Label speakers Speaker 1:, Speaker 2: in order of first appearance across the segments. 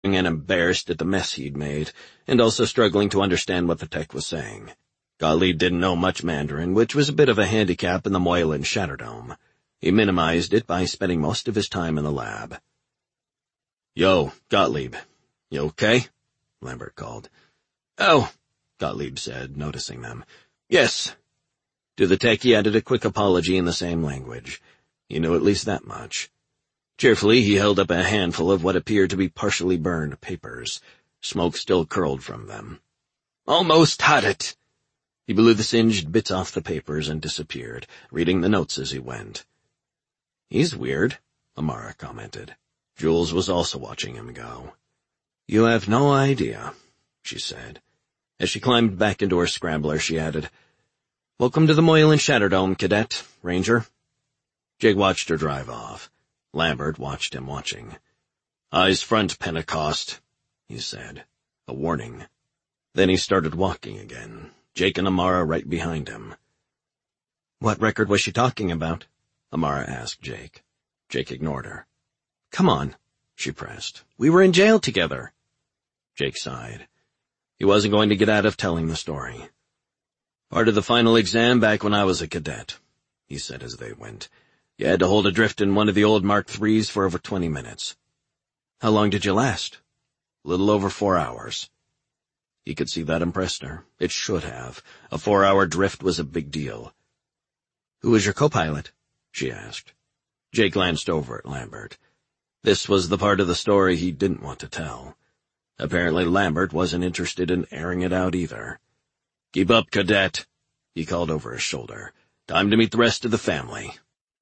Speaker 1: and embarrassed at the mess he'd made, and also struggling to understand what the tech was saying. Gottlieb didn't know much Mandarin, which was a bit of a handicap in the Moylan Shatterdome. He minimized it by spending most of his time in the lab. "Yo, Gottlieb. You okay?" Lambert called. "Oh," Gottlieb said, noticing them. "Yes." To the tech he added a quick apology in the same language. He knew at least that much. Cheerfully he held up a handful of what appeared to be partially burned papers. Smoke still curled from them. "Almost had it." He blew the singed bits off the papers and disappeared, reading the notes as he went. "He's weird," Amara commented. Jules was also watching him go. "You have no idea," she said. As she climbed back into her scrambler, she added, "Welcome to the Moylan Shatterdome, Cadet, Ranger." Jake watched her drive off. Lambert watched him watching. "Eyes front, Pentecost," he said. A warning. Then he started walking again, Jake and Amara right behind him. "What record was she talking about?" Amara asked Jake. Jake ignored her. "Come on," she pressed. "We were in jail together." Jake sighed. He wasn't going to get out of telling the story. "Part of the final exam back when I was a cadet," he said as they went. "You had to hold adrift in one of the old Mark IIIs for over 20 minutes. "How long did you last?" "Little over 4 hours. He could see that impressed her. It should have. A 4-hour drift was a big deal. "Who was your co-pilot?" she asked. Jake glanced over at Lambert. This was the part of the story he didn't want to tell. Apparently Lambert wasn't interested in airing it out either. "Keep up, Cadet," he called over his shoulder. "Time to meet the rest of the family."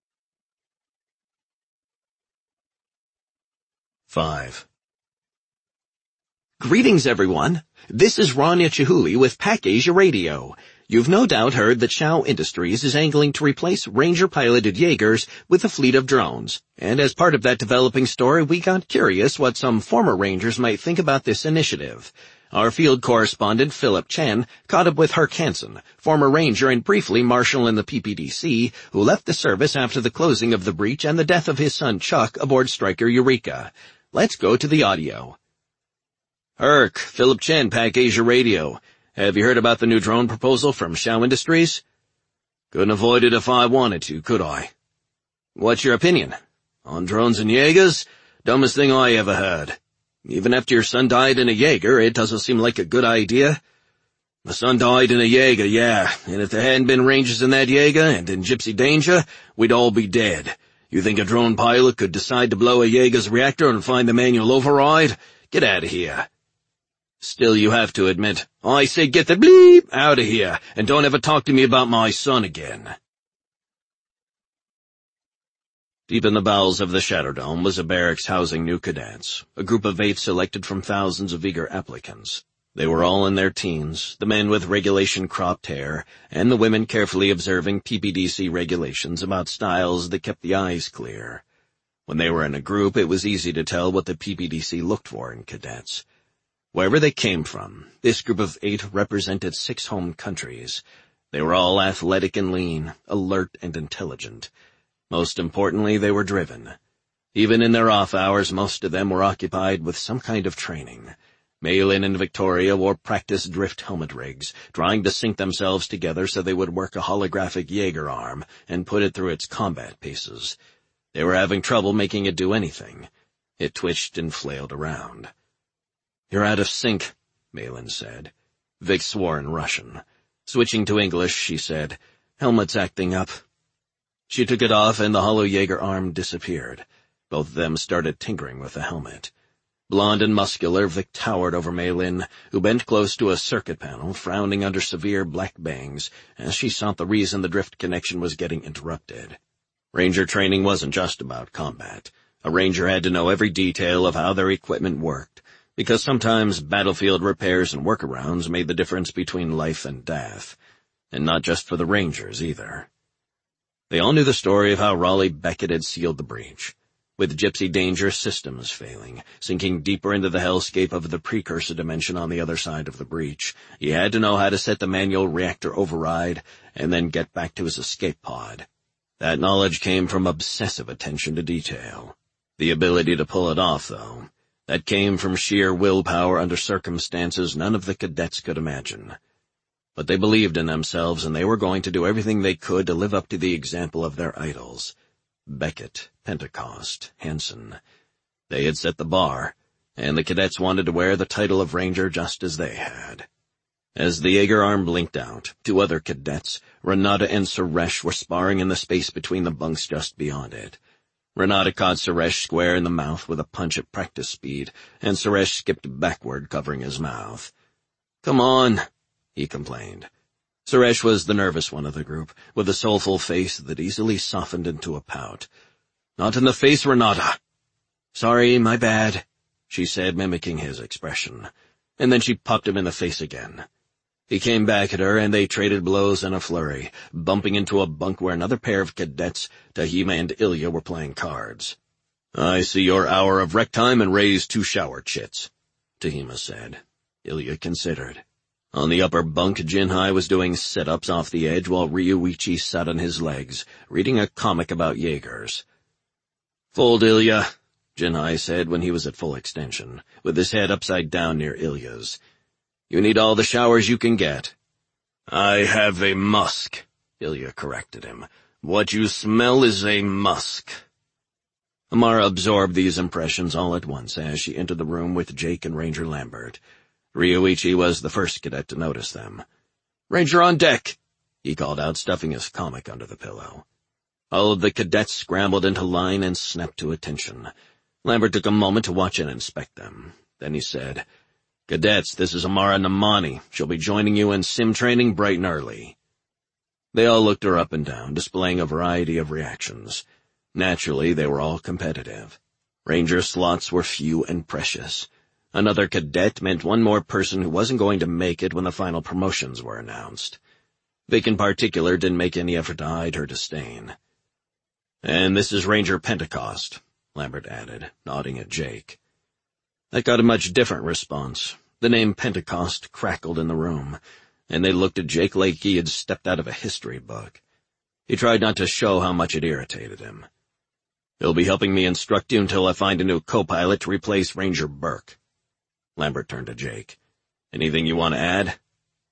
Speaker 1: 5.
Speaker 2: Greetings, everyone. This is Rania Chihuly with Pac Asia Radio. You've no doubt heard that Shaw Industries is angling to replace Ranger-piloted Jaegers with a fleet of drones. And as part of that developing story, we got curious what some former Rangers might think about this initiative. Our field correspondent, Philip Chen, caught up with Herc Hansen, former Ranger and briefly Marshal in the PPDC, who left the service after the closing of the breach and the death of his son Chuck aboard Stryker Eureka. Let's go to the audio.
Speaker 1: "Herc, Philip Chen, Pac Asia Radio. Have you heard about the new drone proposal from Shaw Industries?" "Couldn't avoid it if I wanted to, could I?" "What's your opinion?" "On drones and Jaegers? Dumbest thing I ever heard. Even after your son died in a Jaeger, it doesn't seem like a good idea." "My son died in a Jaeger, yeah, and if there hadn't been Rangers in that Jaeger and in Gypsy danger, we'd all be dead. You think a drone pilot could decide to blow a Jaeger's reactor and find the manual override? Get out of here." "Still, you have to admit, I say get the bleep out of here, and don't ever talk to me about my son again." Deep in the bowels of the Shatterdome was a barracks housing new cadets, a group of 8 selected from thousands of eager applicants. They were all in their teens, the men with regulation cropped hair, and the women carefully observing PPDC regulations about styles that kept the eyes clear. When they were in a group, it was easy to tell what the PPDC looked for in cadets. Wherever they came from, this group of 8 represented 6 home countries. They were all athletic and lean, alert and intelligent. Most importantly, they were driven. Even in their off hours, most of them were occupied with some kind of training. Malin and Victoria wore practice drift helmet rigs, trying to sync themselves together so they would work a holographic Jaeger arm and put it through its combat paces. They were having trouble making it do anything. It twitched and flailed around. "You're out of sync," Malin said. Vic swore in Russian. Switching to English, she said, "Helmet's acting up." She took it off and the hollow Jaeger arm disappeared. Both of them started tinkering with the helmet. Blond and muscular, Vic towered over Malin, who bent close to a circuit panel, frowning under severe black bangs, as she sought the reason the drift connection was getting interrupted. Ranger training wasn't just about combat. A Ranger had to know every detail of how their equipment worked, because sometimes battlefield repairs and workarounds made the difference between life and death. And not just for the Rangers, either. They all knew the story of how Raleigh Beckett had sealed the breach. With Gypsy danger systems failing, sinking deeper into the hellscape of the precursor dimension on the other side of the breach, he had to know how to set the manual reactor override and then get back to his escape pod. That knowledge came from obsessive attention to detail. The ability to pull it off, though. That came from sheer willpower under circumstances none of the cadets could imagine. But they believed in themselves, and they were going to do everything they could to live up to the example of their idols. Beckett, Pentecost, Hanson. They had set the bar, and the cadets wanted to wear the title of Ranger just as they had. As the Jaeger arm blinked out, 2 other cadets, Renata and Suresh, were sparring in the space between the bunks just beyond it. Renata caught Suresh square in the mouth with a punch at practice speed, and Suresh skipped backward, covering his mouth. "Come on," he complained. Suresh was the nervous one of the group, with a soulful face that easily softened into a pout. "Not in the face, Renata." "Sorry, my bad," she said, mimicking his expression. And then she popped him in the face again. He came back at her, and they traded blows in a flurry, bumping into a bunk where another pair of cadets, Tahima and Ilya, were playing cards. "I see your hour of rec time and raised 2 shower chits," Tahima said. Ilya considered. On the upper bunk, Jinhai was doing sit-ups off the edge while Ryuichi sat on his legs, reading a comic about Jaegers. "Fold, Ilya," Jinhai said when he was at full extension, with his head upside down near Ilya's. "You need all the showers you can get." "I have a musk," Ilya corrected him. "What you smell is a musk." Amara absorbed these impressions all at once as she entered the room with Jake and Ranger Lambert. Ryuichi was the first cadet to notice them. "Ranger on deck," he called out, stuffing his comic under the pillow. All of the cadets scrambled into line and snapped to attention. Lambert took a moment to watch and inspect them. Then he said, "Cadets, this is Amara Namani. She'll be joining you in sim training bright and early." They all looked her up and down, displaying a variety of reactions. Naturally, they were all competitive. Ranger slots were few and precious. Another cadet meant one more person who wasn't going to make it when the final promotions were announced. Vic in particular didn't make any effort to hide her disdain. "And this is Ranger Pentecost," Lambert added, nodding at Jake. That got a much different response. The name Pentecost crackled in the room, and they looked at Jake like he had stepped out of a history book. He tried not to show how much it irritated him. "He'll be helping me instruct you until I find a new co-pilot to replace Ranger Burke." Lambert turned to Jake. "Anything you want to add?"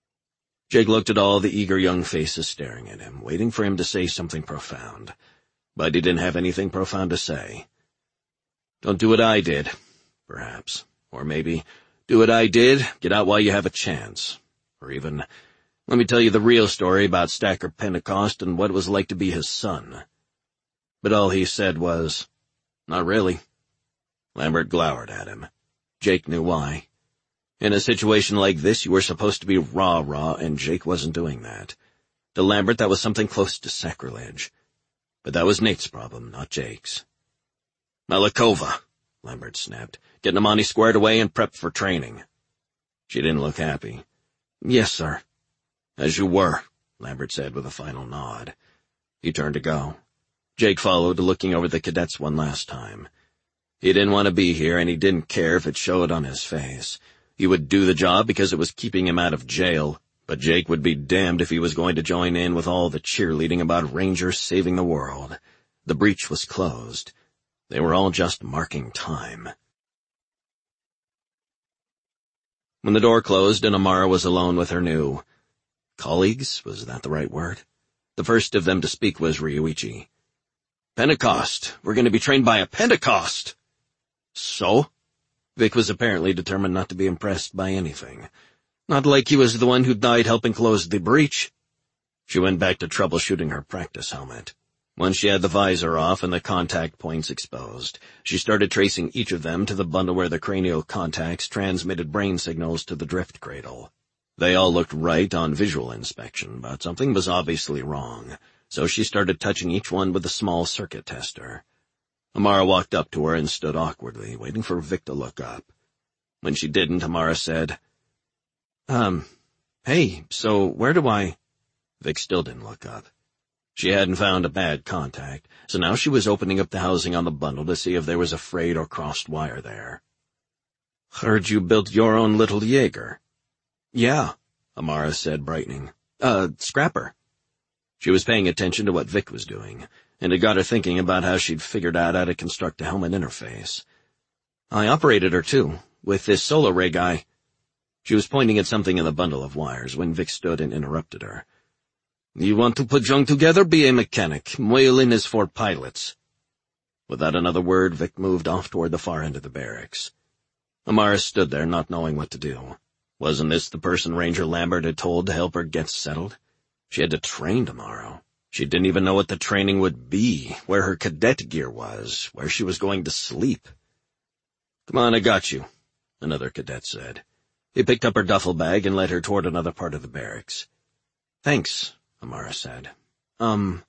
Speaker 1: Jake looked at all the eager young faces staring at him, waiting for him to say something profound. But he didn't have anything profound to say. "Don't do what I did, perhaps. Or maybe, do what I did, get out while you have a chance. Or even, let me tell you the real story about Stacker Pentecost and what it was like to be his son." But all he said was, "Not really." Lambert glowered at him. Jake knew why. In a situation like this, you were supposed to be rah-rah, and Jake wasn't doing that. To Lambert, that was something close to sacrilege. But that was Nate's problem, not Jake's. "Melikova," Lambert snapped. "Get Namani squared away and prepped for training." She didn't look happy. "Yes, sir." "As you were," Lambert said with a final nod. He turned to go. Jake followed, looking over the cadets one last time. He didn't want to be here, and he didn't care if it showed on his face. He would do the job because it was keeping him out of jail, but Jake would be damned if he was going to join in with all the cheerleading about Rangers saving the world. The breach was closed. They were all just marking time. When the door closed and Amara was alone with her new colleagues, was that the right word? The first of them to speak was Ryuichi. "Pentecost! We're going to be trained by a Pentecost!" "So?" Vic was apparently determined not to be impressed by anything. Not like he was the one who died helping close the breach. She went back to troubleshooting her practice helmet. Once she had the visor off and the contact points exposed, she started tracing each of them to the bundle where the cranial contacts transmitted brain signals to the drift cradle. They all looked right on visual inspection, but something was obviously wrong, so she started touching each one with a small circuit tester. Amara walked up to her and stood awkwardly, waiting for Vic to look up. When she didn't, Amara said, "Hey, so where do I—" Vic still didn't look up. She hadn't found a bad contact, so now she was opening up the housing on the bundle to see if there was a frayed or crossed wire there. "Heard you built your own little Jaeger." "Yeah," Amara said, brightening. Scrapper." She was paying attention to what Vic was doing, and it got her thinking about how she'd figured out how to construct a helmet interface. I operated her too, with this solar ray guy. She was pointing at something in the bundle of wires when Vic stood and interrupted her. You want to put Jung together? Be a mechanic. Moylan is for pilots. Without another word, Vic moved off toward the far end of the barracks. Amara stood there, not knowing what to do. Wasn't this the person Ranger Lambert had told to help her get settled? She had to train tomorrow. She didn't even know what the training would be, where her cadet gear was, where she was going to sleep. Come on, I got you, another cadet said. He picked up her duffel bag and led her toward another part of the barracks. Thanks, Amara said. Jinhai.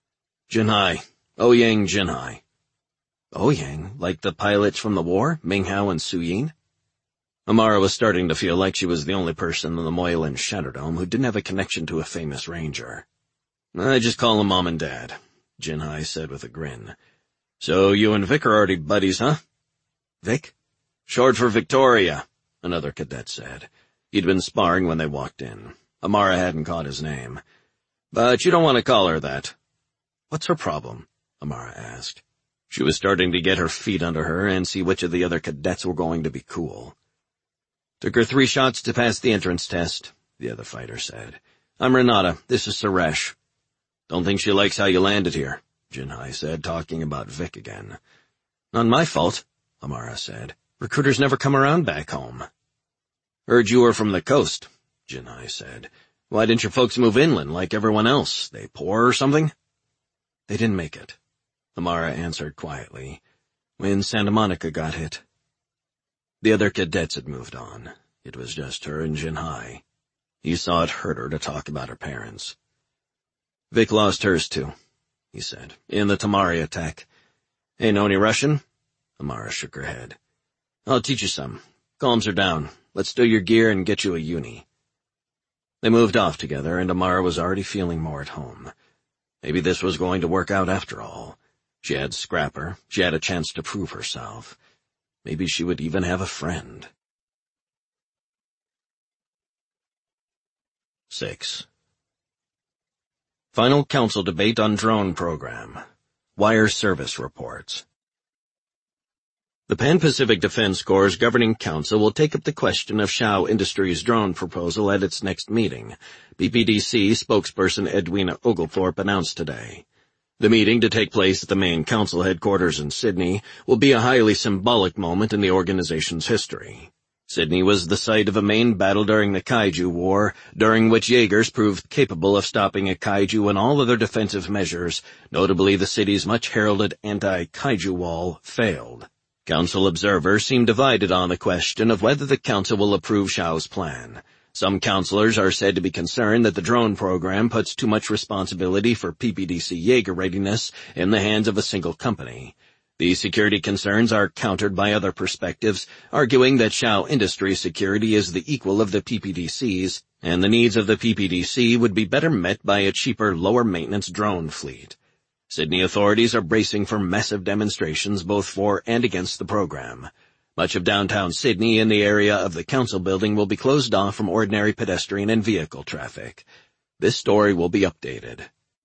Speaker 1: Ouyang Jinhai. Ouyang? Like the pilots from the war? Minghao and Suyin? Amara was starting to feel like she was the only person in the Moylan Shatterdome who didn't have a connection to a famous ranger. I just call them Mom and Dad, Jinhai said with a grin. So you and Vic are already buddies, huh? Vic? Short for Victoria, another cadet said. He'd been sparring when they walked in. Amara hadn't caught his name. But you don't want to call her that. What's her problem? Amara asked. She was starting to get her feet under her and see which of the other cadets were going to be cool. Took her 3 shots to pass the entrance test, the other fighter said. I'm Renata. This is Suresh. Don't think she likes how you landed here, Jinhai said, talking about Vic again. Not my fault, Amara said. Recruiters never come around back home. Heard you were from the coast, Jinhai said. Why didn't your folks move inland like everyone else? They poor or something? They didn't make it, Amara answered quietly. When Santa Monica got hit. The other cadets had moved on. It was just her and Jinhai. He saw it hurt her to talk about her parents. Vic lost hers too, he said, in the Tamari attack. Hey, know any Russian? Amara shook her head. I'll teach you some. Calms her down. Let's do your gear and get you a uni. They moved off together, and Amara was already feeling more at home. Maybe this was going to work out after all. She had Scrapper. She had a chance to prove herself. Maybe she would even have a friend. 6. Final Council Debate on Drone Program. Wire Service Reports. The Pan-Pacific Defense Corps' Governing Council will take up the question of Shao Industries' drone proposal at its next meeting, PPDC spokesperson Edwina Oglethorpe announced today. The meeting, to take place at the main council headquarters in Sydney, will be a highly symbolic moment in the organization's history. Sydney was the site of a main battle during the Kaiju War, during which Jaegers proved capable of stopping a kaiju and all other defensive measures, notably the city's much-heralded anti-kaiju wall, failed. Council observers seem divided on the question of whether the council will approve Shao's plan. Some councilors are said to be concerned that the drone program puts too much responsibility for PPDC Jaeger readiness in the hands of a single company. These security concerns are countered by other perspectives, arguing that Shao Industries security is the equal of the PPDC's, and the needs of the PPDC would be better met by a cheaper, lower-maintenance drone fleet. Sydney authorities are bracing for massive demonstrations both for and against the program. Much of downtown Sydney and the area of the council building will be closed off from ordinary pedestrian and vehicle traffic. This story will be updated.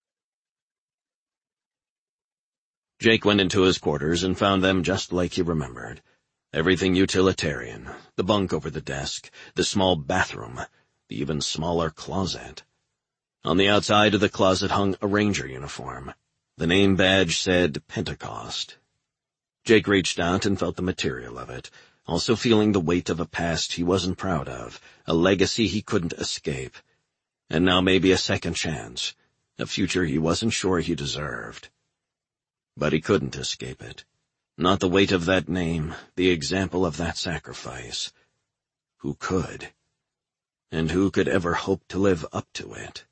Speaker 1: Jake went into his quarters and found them just like he remembered. Everything utilitarian, the bunk over the desk, the small bathroom, the even smaller closet. On the outside of the closet hung a ranger uniform. The name badge said Pentecost. Jake reached out and felt the material of it, also feeling the weight of a past he wasn't proud of, a legacy he couldn't escape. And now maybe a second chance, a future he wasn't sure he deserved. But he couldn't escape it. Not the weight of that name, the example of that sacrifice. Who could? And who could ever hope to live up to it?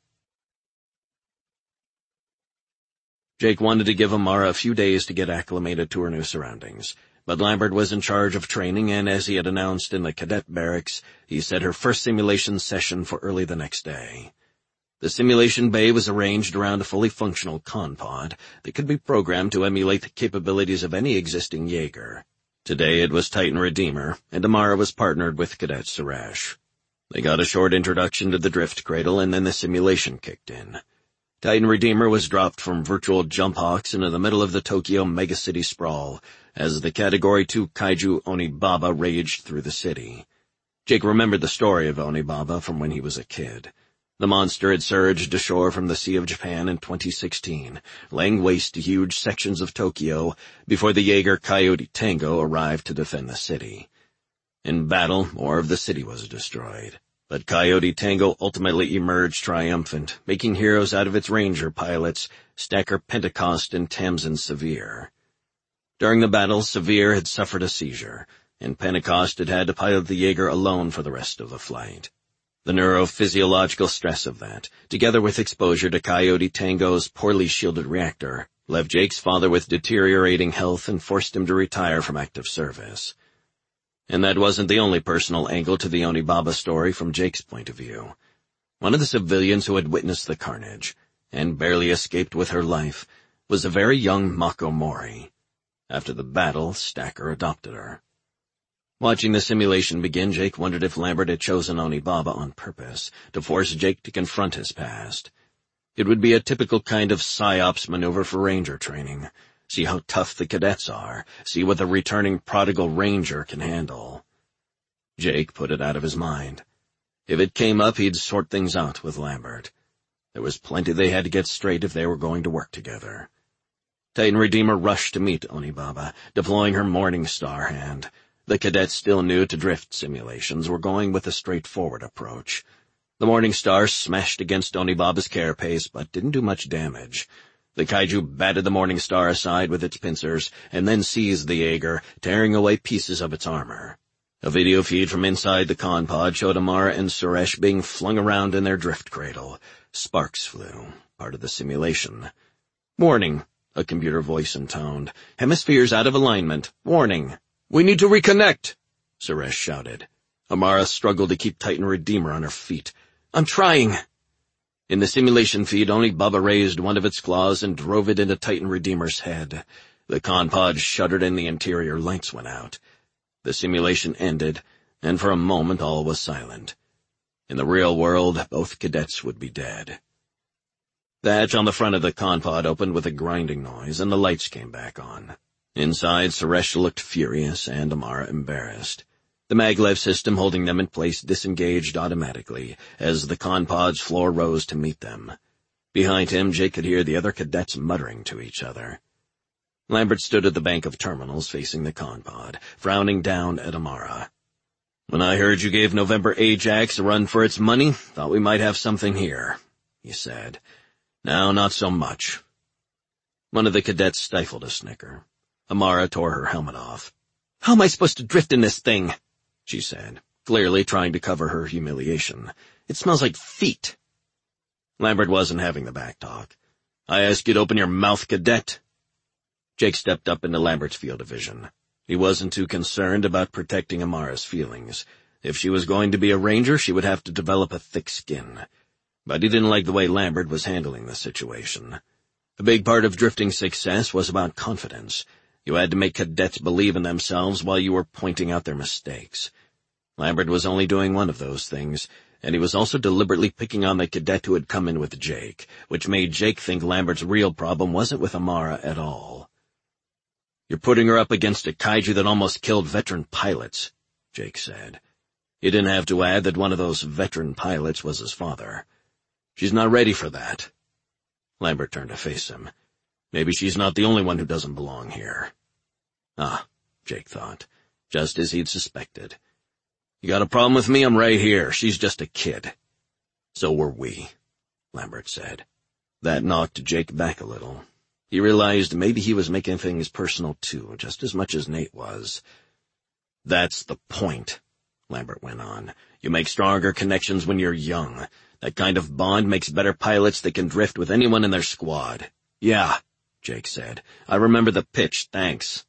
Speaker 1: Jake wanted to give Amara a few days to get acclimated to her new surroundings, but Lambert was in charge of training, and as he had announced in the cadet barracks, he set her first simulation session for early the next day. The simulation bay was arranged around a fully functional con pod that could be programmed to emulate the capabilities of any existing Jaeger. Today it was Titan Redeemer, and Amara was partnered with Cadet Suresh. They got a short introduction to the drift cradle, and then the simulation kicked in. Titan Redeemer was dropped from virtual jump hawks into the middle of the Tokyo megacity sprawl as the Category 2 kaiju Onibaba raged through the city. Jake remembered the story of Onibaba from when he was a kid. The monster had surged ashore from the Sea of Japan in 2016, laying waste to huge sections of Tokyo before the Jaeger Coyote Tango arrived to defend the city. In battle, more of the city was destroyed, but Coyote Tango ultimately emerged triumphant, making heroes out of its ranger pilots, Stacker Pentecost and Tamsin Severe. During the battle, Severe had suffered a seizure, and Pentecost had had to pilot the Jaeger alone for the rest of the flight. The neurophysiological stress of that, together with exposure to Coyote Tango's poorly shielded reactor, left Jake's father with deteriorating health and forced him to retire from active service. And that wasn't the only personal angle to the Onibaba story from Jake's point of view. One of the civilians who had witnessed the carnage, and barely escaped with her life, was a very young Mako Mori. After the battle, Stacker adopted her. Watching the simulation begin, Jake wondered if Lambert had chosen Onibaba on purpose, to force Jake to confront his past. It would be a typical kind of PsyOps maneuver for ranger training. See how tough the cadets are, see what the returning prodigal ranger can handle. Jake put it out of his mind. If it came up, he'd sort things out with Lambert. There was plenty they had to get straight if they were going to work together. Titan Redeemer rushed to meet Onibaba, deploying her Morning Star hand. The cadets still new to drift simulations were going with a straightforward approach. The Morning Star smashed against Onibaba's carapace, but didn't do much damage. The kaiju batted the Morning Star aside with its pincers, and then seized the Jaeger, tearing away pieces of its armor. A video feed from inside the con pod showed Amara and Suresh being flung around in their drift cradle. Sparks flew, part of the simulation. "Warning," a computer voice intoned. "Hemispheres out of alignment. Warning." "We need to reconnect," Suresh shouted. Amara struggled to keep Titan Redeemer on her feet. "I'm trying." In the simulation feed, Onibaba raised one of its claws and drove it into Titan Redeemer's head. The con pod shuddered and the interior lights went out. The simulation ended, and for a moment all was silent. In the real world, both cadets would be dead. The hatch on the front of the con pod opened with a grinding noise, and the lights came back on. Inside, Suresh looked furious and Amara embarrassed. The maglev system holding them in place disengaged automatically as the con pod's floor rose to meet them. Behind him, Jake could hear the other cadets muttering to each other. Lambert stood at the bank of terminals facing the con pod, frowning down at Amara. "When I heard you gave November Ajax a run for its money, thought we might have something here," he said. "Now, not so much." One of the cadets stifled a snicker. Amara tore her helmet off. "How am I supposed to drift in this thing?" she said, clearly trying to cover her humiliation. "It smells like feet." Lambert wasn't having the back talk. "I ask you to open your mouth, cadet." Jake stepped up into Lambert's field of vision. He wasn't too concerned about protecting Amara's feelings. If she was going to be a ranger, she would have to develop a thick skin. But he didn't like the way Lambert was handling the situation. A big part of drifting success was about confidence. You had to make cadets believe in themselves while you were pointing out their mistakes. Lambert was only doing one of those things, and he was also deliberately picking on the cadet who had come in with Jake, which made Jake think Lambert's real problem wasn't with Amara at all. "You're putting her up against a kaiju that almost killed veteran pilots," Jake said. He didn't have to add that one of those veteran pilots was his father. "She's not ready for that." Lambert turned to face him. Maybe she's not the only one who doesn't belong here. Ah, Jake thought, just as he'd suspected. "You got a problem with me? I'm right here. She's just a kid." "So were we," Lambert said. That knocked Jake back a little. He realized maybe he was making things personal too, just as much as Nate was. "That's the point," Lambert went on. "You make stronger connections when you're young. That kind of bond makes better pilots that can drift with anyone in their squad." "Yeah," Jake said. "I remember the pitch, thanks."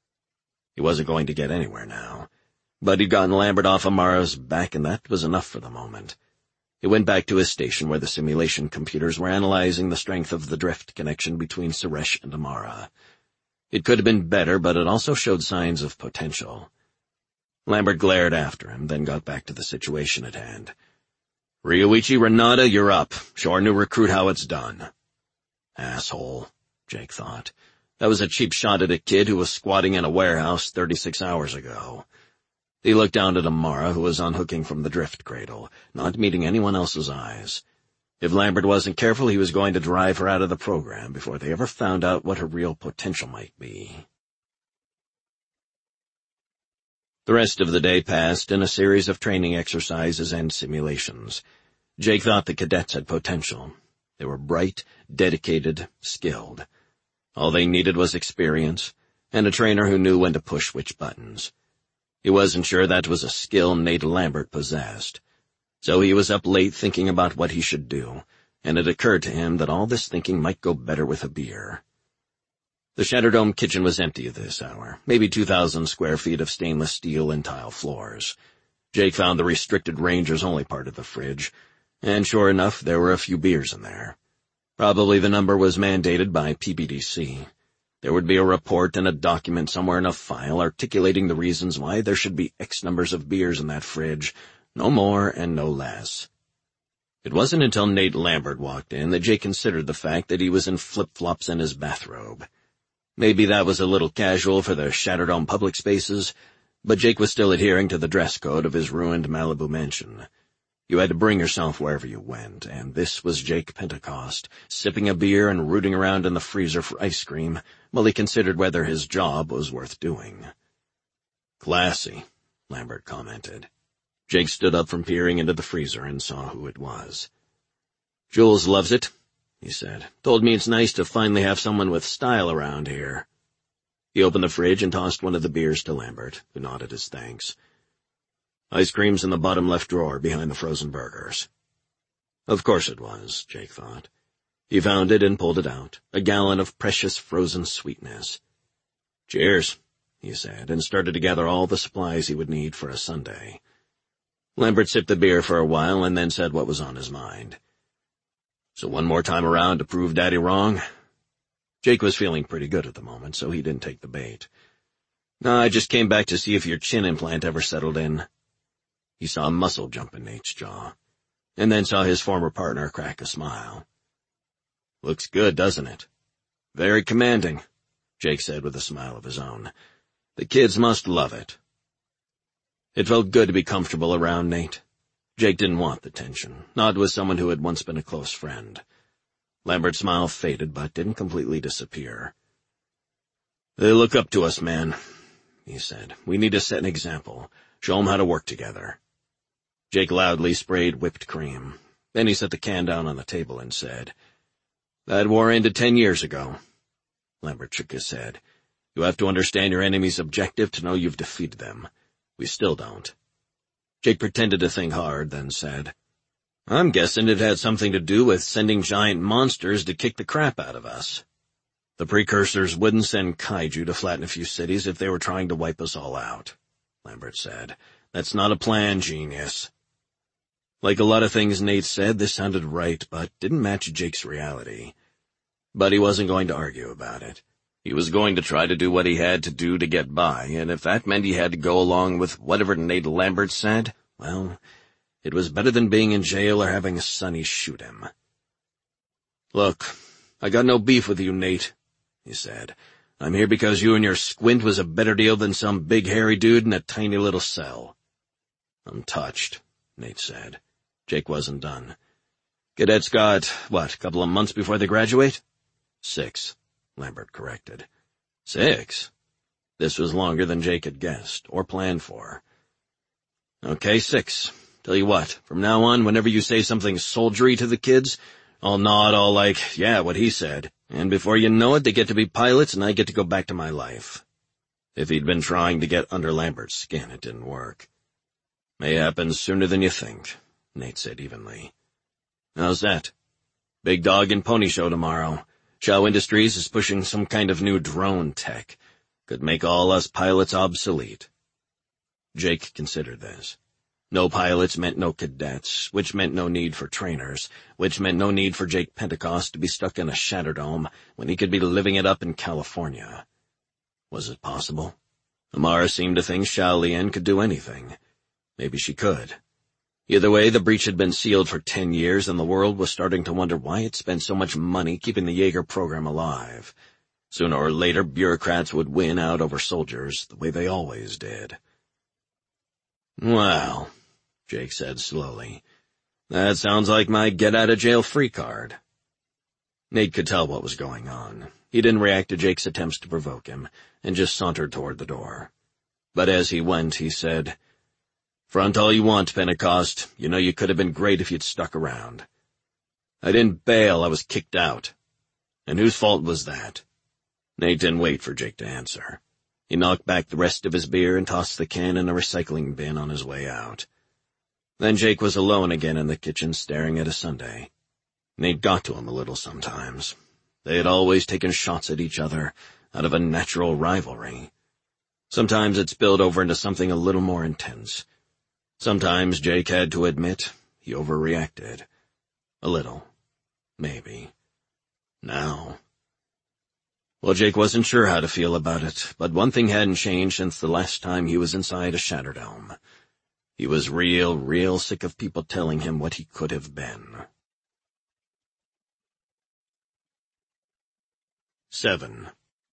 Speaker 1: He wasn't going to get anywhere now. But he'd gotten Lambert off Amara's back, and that was enough for the moment. He went back to his station where the simulation computers were analyzing the strength of the drift connection between Suresh and Amara. It could have been better, but it also showed signs of potential. Lambert glared after him, then got back to the situation at hand. "Ryuichi Renata, you're up. Show our new recruit how it's done." Asshole, Jake thought. That was a cheap shot at a kid who was squatting in a warehouse 36 hours ago. He looked down at Amara, who was unhooking from the drift cradle, not meeting anyone else's eyes. If Lambert wasn't careful, he was going to drive her out of the program before they ever found out what her real potential might be. The rest of the day passed in a series of training exercises and simulations. Jake thought the cadets had potential. They were bright, dedicated, skilled. All they needed was experience, and a trainer who knew when to push which buttons. He wasn't sure that was a skill Nate Lambert possessed. So he was up late thinking about what he should do, and it occurred to him that all this thinking might go better with a beer. The Shatterdome kitchen was empty at this hour, maybe 2,000 square feet of stainless steel and tile floors. Jake found the restricted Rangers-only part of the fridge, and sure enough, there were a few beers in there. Probably the number was mandated by PBDC. There would be a report and a document somewhere in a file articulating the reasons why there should be X numbers of beers in that fridge, no more and no less. It wasn't until Nate Lambert walked in that Jake considered the fact that he was in flip-flops and his bathrobe. Maybe that was a little casual for the Shatterdome public spaces, but Jake was still adhering to the dress code of his ruined Malibu mansion. You had to bring yourself wherever you went, and this was Jake Pentecost, sipping a beer and rooting around in the freezer for ice cream while he considered whether his job was worth doing. "Classy," Lambert commented. Jake stood up from peering into the freezer and saw who it was. "Jules loves it," he said. "Told me it's nice to finally have someone with style around here." He opened the fridge and tossed one of the beers to Lambert, who nodded his thanks. "Ice cream's in the bottom left drawer behind the frozen burgers." Of course it was, Jake thought. He found it and pulled it out, a gallon of precious frozen sweetness. "Cheers," he said, and started to gather all the supplies he would need for a Sunday. Lambert sipped the beer for a while and then said what was on his mind. "So one more time around to prove Daddy wrong?" Jake was feeling pretty good at the moment, so he didn't take the bait. "No, I just came back to see if your chin implant ever settled in." He saw a muscle jump in Nate's jaw, and then saw his former partner crack a smile. "Looks good, doesn't it?" "Very commanding," Jake said with a smile of his own. "The kids must love it." It felt good to be comfortable around Nate. Jake didn't want the tension, not with someone who had once been a close friend. Lambert's smile faded, but didn't completely disappear. "They look up to us, man," he said. "We need to set an example. Show 'em how to work together." Jake loudly sprayed whipped cream. Then he set the can down on the table and said, "That war ended 10 years ago." Lambert shook his head. "You have to understand your enemy's objective to know you've defeated them. We still don't." Jake pretended to think hard, then said, "I'm guessing it had something to do with sending giant monsters to kick the crap out of us. The precursors wouldn't send kaiju to flatten a few cities if they were trying to wipe us all out," Lambert said. "That's not a plan, genius." Like a lot of things Nate said, this sounded right, but didn't match Jake's reality. But he wasn't going to argue about it. He was going to try to do what he had to do to get by, and if that meant he had to go along with whatever Nate Lambert said, well, it was better than being in jail or having Sonny shoot him. "Look, I got no beef with you, Nate," he said. "I'm here because you and your squint was a better deal than some big hairy dude in a tiny little cell." "I'm touched," Nate said. Jake wasn't done. "Cadets got, a couple of months before they graduate?" 6, Lambert corrected. 6? This was longer than Jake had guessed, or planned for. "Okay, 6. Tell you what, from now on, whenever you say something soldiery to the kids, I'll nod all like, yeah, what he said, and before you know it, they get to be pilots and I get to go back to my life." If he'd been trying to get under Lambert's skin, it didn't work. "May happen sooner than you think," Nate said evenly. "How's that?" "Big dog and pony show tomorrow. Shaw Industries is pushing some kind of new drone tech. Could make all us pilots obsolete." Jake considered this. No pilots meant no cadets, which meant no need for trainers, which meant no need for Jake Pentecost to be stuck in a Shatterdome when he could be living it up in California. Was it possible? Amara seemed to think Xiao Lian could do anything. Maybe she could. Either way, the breach had been sealed for 10 years, and the world was starting to wonder why it spent so much money keeping the Jaeger program alive. Sooner or later, bureaucrats would win out over soldiers, the way they always did. "Well," Jake said slowly, "that sounds like my get-out-of-jail-free card." Nate could tell what was going on. He didn't react to Jake's attempts to provoke him, and just sauntered toward the door. But as he went, he said, "Front all you want, Pentecost. You know you could have been great if you'd stuck around. I didn't bail, I was kicked out. And whose fault was that?" Nate didn't wait for Jake to answer. He knocked back the rest of his beer and tossed the can in a recycling bin on his way out. Then Jake was alone again in the kitchen staring at a sundae. Nate got to him a little sometimes. They had always taken shots at each other out of a natural rivalry. Sometimes it spilled over into something a little more intense. Sometimes Jake had to admit he overreacted. A little. Maybe. Now. Well, Jake wasn't sure how to feel about it, but one thing hadn't changed since the last time he was inside a Shatterdome. He was real sick of people telling him what he could have been. 7.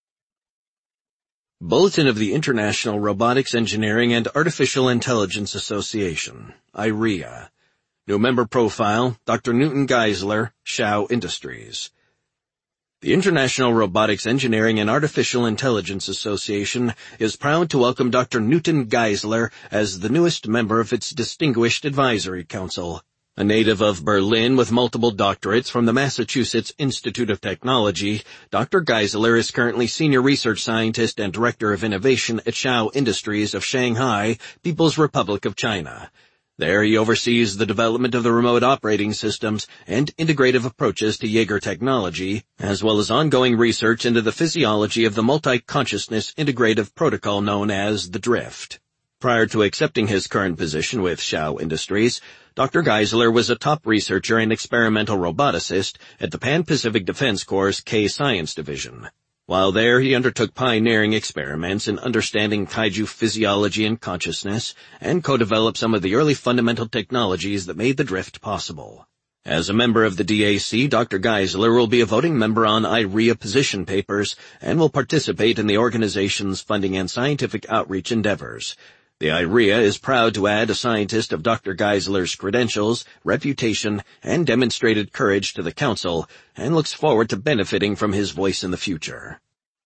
Speaker 1: Bulletin of the International Robotics Engineering and Artificial Intelligence Association, IREA. New member profile, Dr. Newton Geisler, Shao Industries. The International Robotics Engineering and Artificial Intelligence Association is proud to welcome Dr. Newton Geisler as the newest member of its Distinguished Advisory Council. A native of Berlin with multiple doctorates from the Massachusetts Institute of Technology, Dr. Geisler is currently Senior Research Scientist and Director of Innovation at Shao Industries of Shanghai, People's Republic of China. There he oversees the development of the remote operating systems and integrative approaches to Jaeger technology, as well as ongoing research into the physiology of the multi-consciousness integrative protocol known as the Drift. Prior to accepting his current position with Shao Industries, Dr. Geisler was a top researcher and experimental roboticist at the Pan-Pacific Defense Corps' K-Science Division. While there, he undertook pioneering experiments in understanding kaiju physiology and consciousness, and co-developed some of the early fundamental technologies that made the Drift possible. As a member of the DAC, Dr. Geisler will be a voting member on IREA position papers and will participate in the organization's funding and scientific outreach endeavors. The IREA is proud to add a scientist of Dr. Geisler's credentials, reputation, and demonstrated courage to the Council, and looks forward to benefiting from his voice in the future.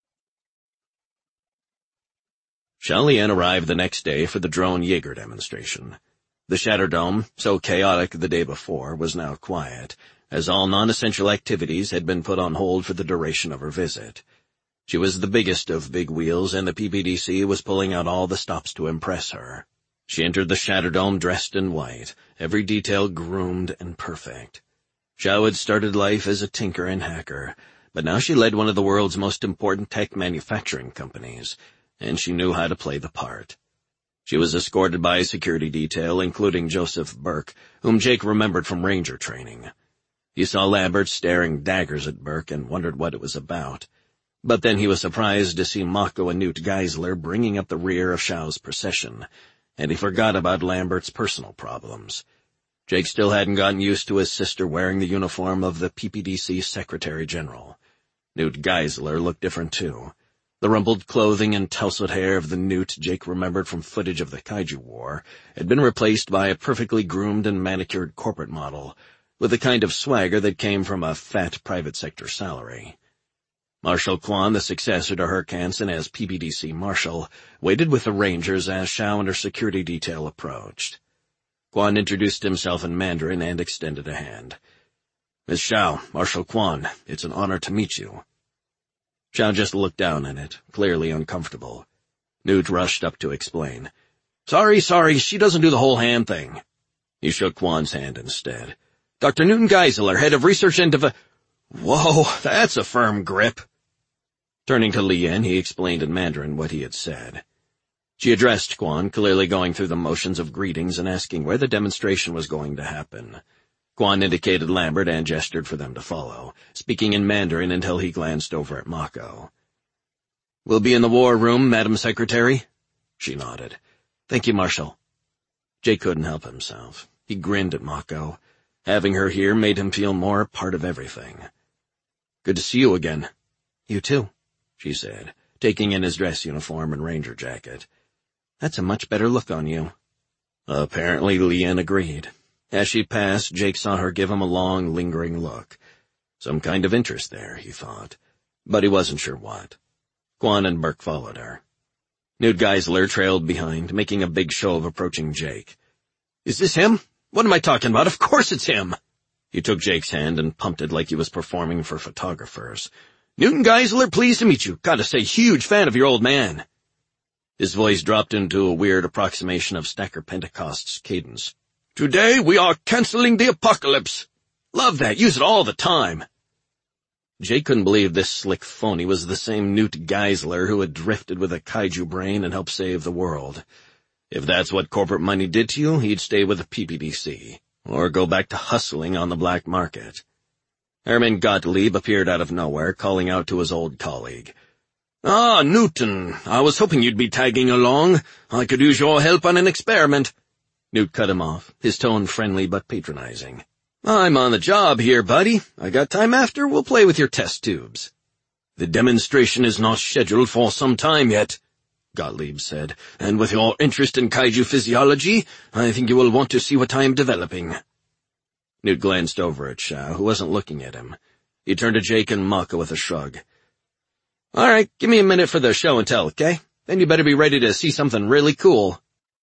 Speaker 1: Shao Lian arrived the next day for the drone Jaeger demonstration. The Shatterdome, so chaotic the day before, was now quiet, as all non-essential activities had been put on hold for the duration of her visit. She was the biggest of big wheels, and the PPDC was pulling out all the stops to impress her. She entered the Shatterdome dressed in white, every detail groomed and perfect. Shao had started life as a tinker and hacker, but now she led one of the world's most important tech manufacturing companies, and she knew how to play the part. She was escorted by a security detail, including Joseph Burke, whom Jake remembered from Ranger training. He saw Lambert staring daggers at Burke and wondered what it was about. But then he was surprised to see Mako and Newt Geisler bringing up the rear of Shao's procession, and he forgot about Lambert's personal problems. Jake still hadn't gotten used to his sister wearing the uniform of the PPDC Secretary General. Newt Geisler looked different too. The rumpled clothing and tousled hair of the Newt Jake remembered from footage of the Kaiju War had been replaced by a perfectly groomed and manicured corporate model, with the kind of swagger that came from a fat private sector salary. Marshal Quan, the successor to Herc Hansen as PPDC Marshal, waited with the Rangers as Shao and her security detail approached. Quan introduced himself in Mandarin and extended a hand. "Miss Shao, Marshal Quan, it's an honor to meet you." Shao just looked down at it, clearly uncomfortable. Newt rushed up to explain. Sorry, she doesn't do the whole hand thing." He shook Quan's hand instead. "Dr. Newton Geisler, head of research and Whoa, that's a firm grip." Turning to Lian, he explained in Mandarin what he had said. She addressed Quan, clearly going through the motions of greetings and asking where the demonstration was going to happen. Quan indicated Lambert and gestured for them to follow, speaking in Mandarin until he glanced over at Mako. "We'll be in the war room, Madam Secretary?" She nodded. "Thank you, Marshal." Jake couldn't help himself. He grinned at Mako. Having her here made him feel more a part of everything. "Good to see you again." "You too," she said, taking in his dress uniform and ranger jacket. "That's a much better look on you." Apparently Lien agreed. As she passed, Jake saw her give him a long, lingering look. Some kind of interest there, he thought, but he wasn't sure what. Quan and Burke followed her. Newt Geisler trailed behind, making a big show of approaching Jake. "Is this him? What am I talking about? Of course it's him!" He took Jake's hand and pumped it like he was performing for photographers. "Newton Geisler, pleased to meet you. Gotta say, huge fan of your old man." His voice dropped into a weird approximation of Stacker Pentecost's cadence. "Today we are canceling the apocalypse. Love that. Use it all the time." Jake couldn't believe this slick phony was the same Newt Geisler who had drifted with a kaiju brain and helped save the world. If that's what corporate money did to you, he'd stay with the PPDC, or go back to hustling on the black market. Herman Gottlieb appeared out of nowhere, calling out to his old colleague. "Ah, Newton, I was hoping you'd be tagging along. I could use your help on an experiment." Newt cut him off, his tone friendly but patronizing. "I'm on the job here, buddy. I got time after. We'll play with your test tubes." "The demonstration is not scheduled for some time yet," Gottlieb said, "and with your interest in kaiju physiology, I think you will want to see what I am developing." Newt glanced over at Shao, who wasn't looking at him. He turned to Jake and Mako with a shrug. "All right, give me a minute for the show and tell, okay? Then you better be ready to see something really cool."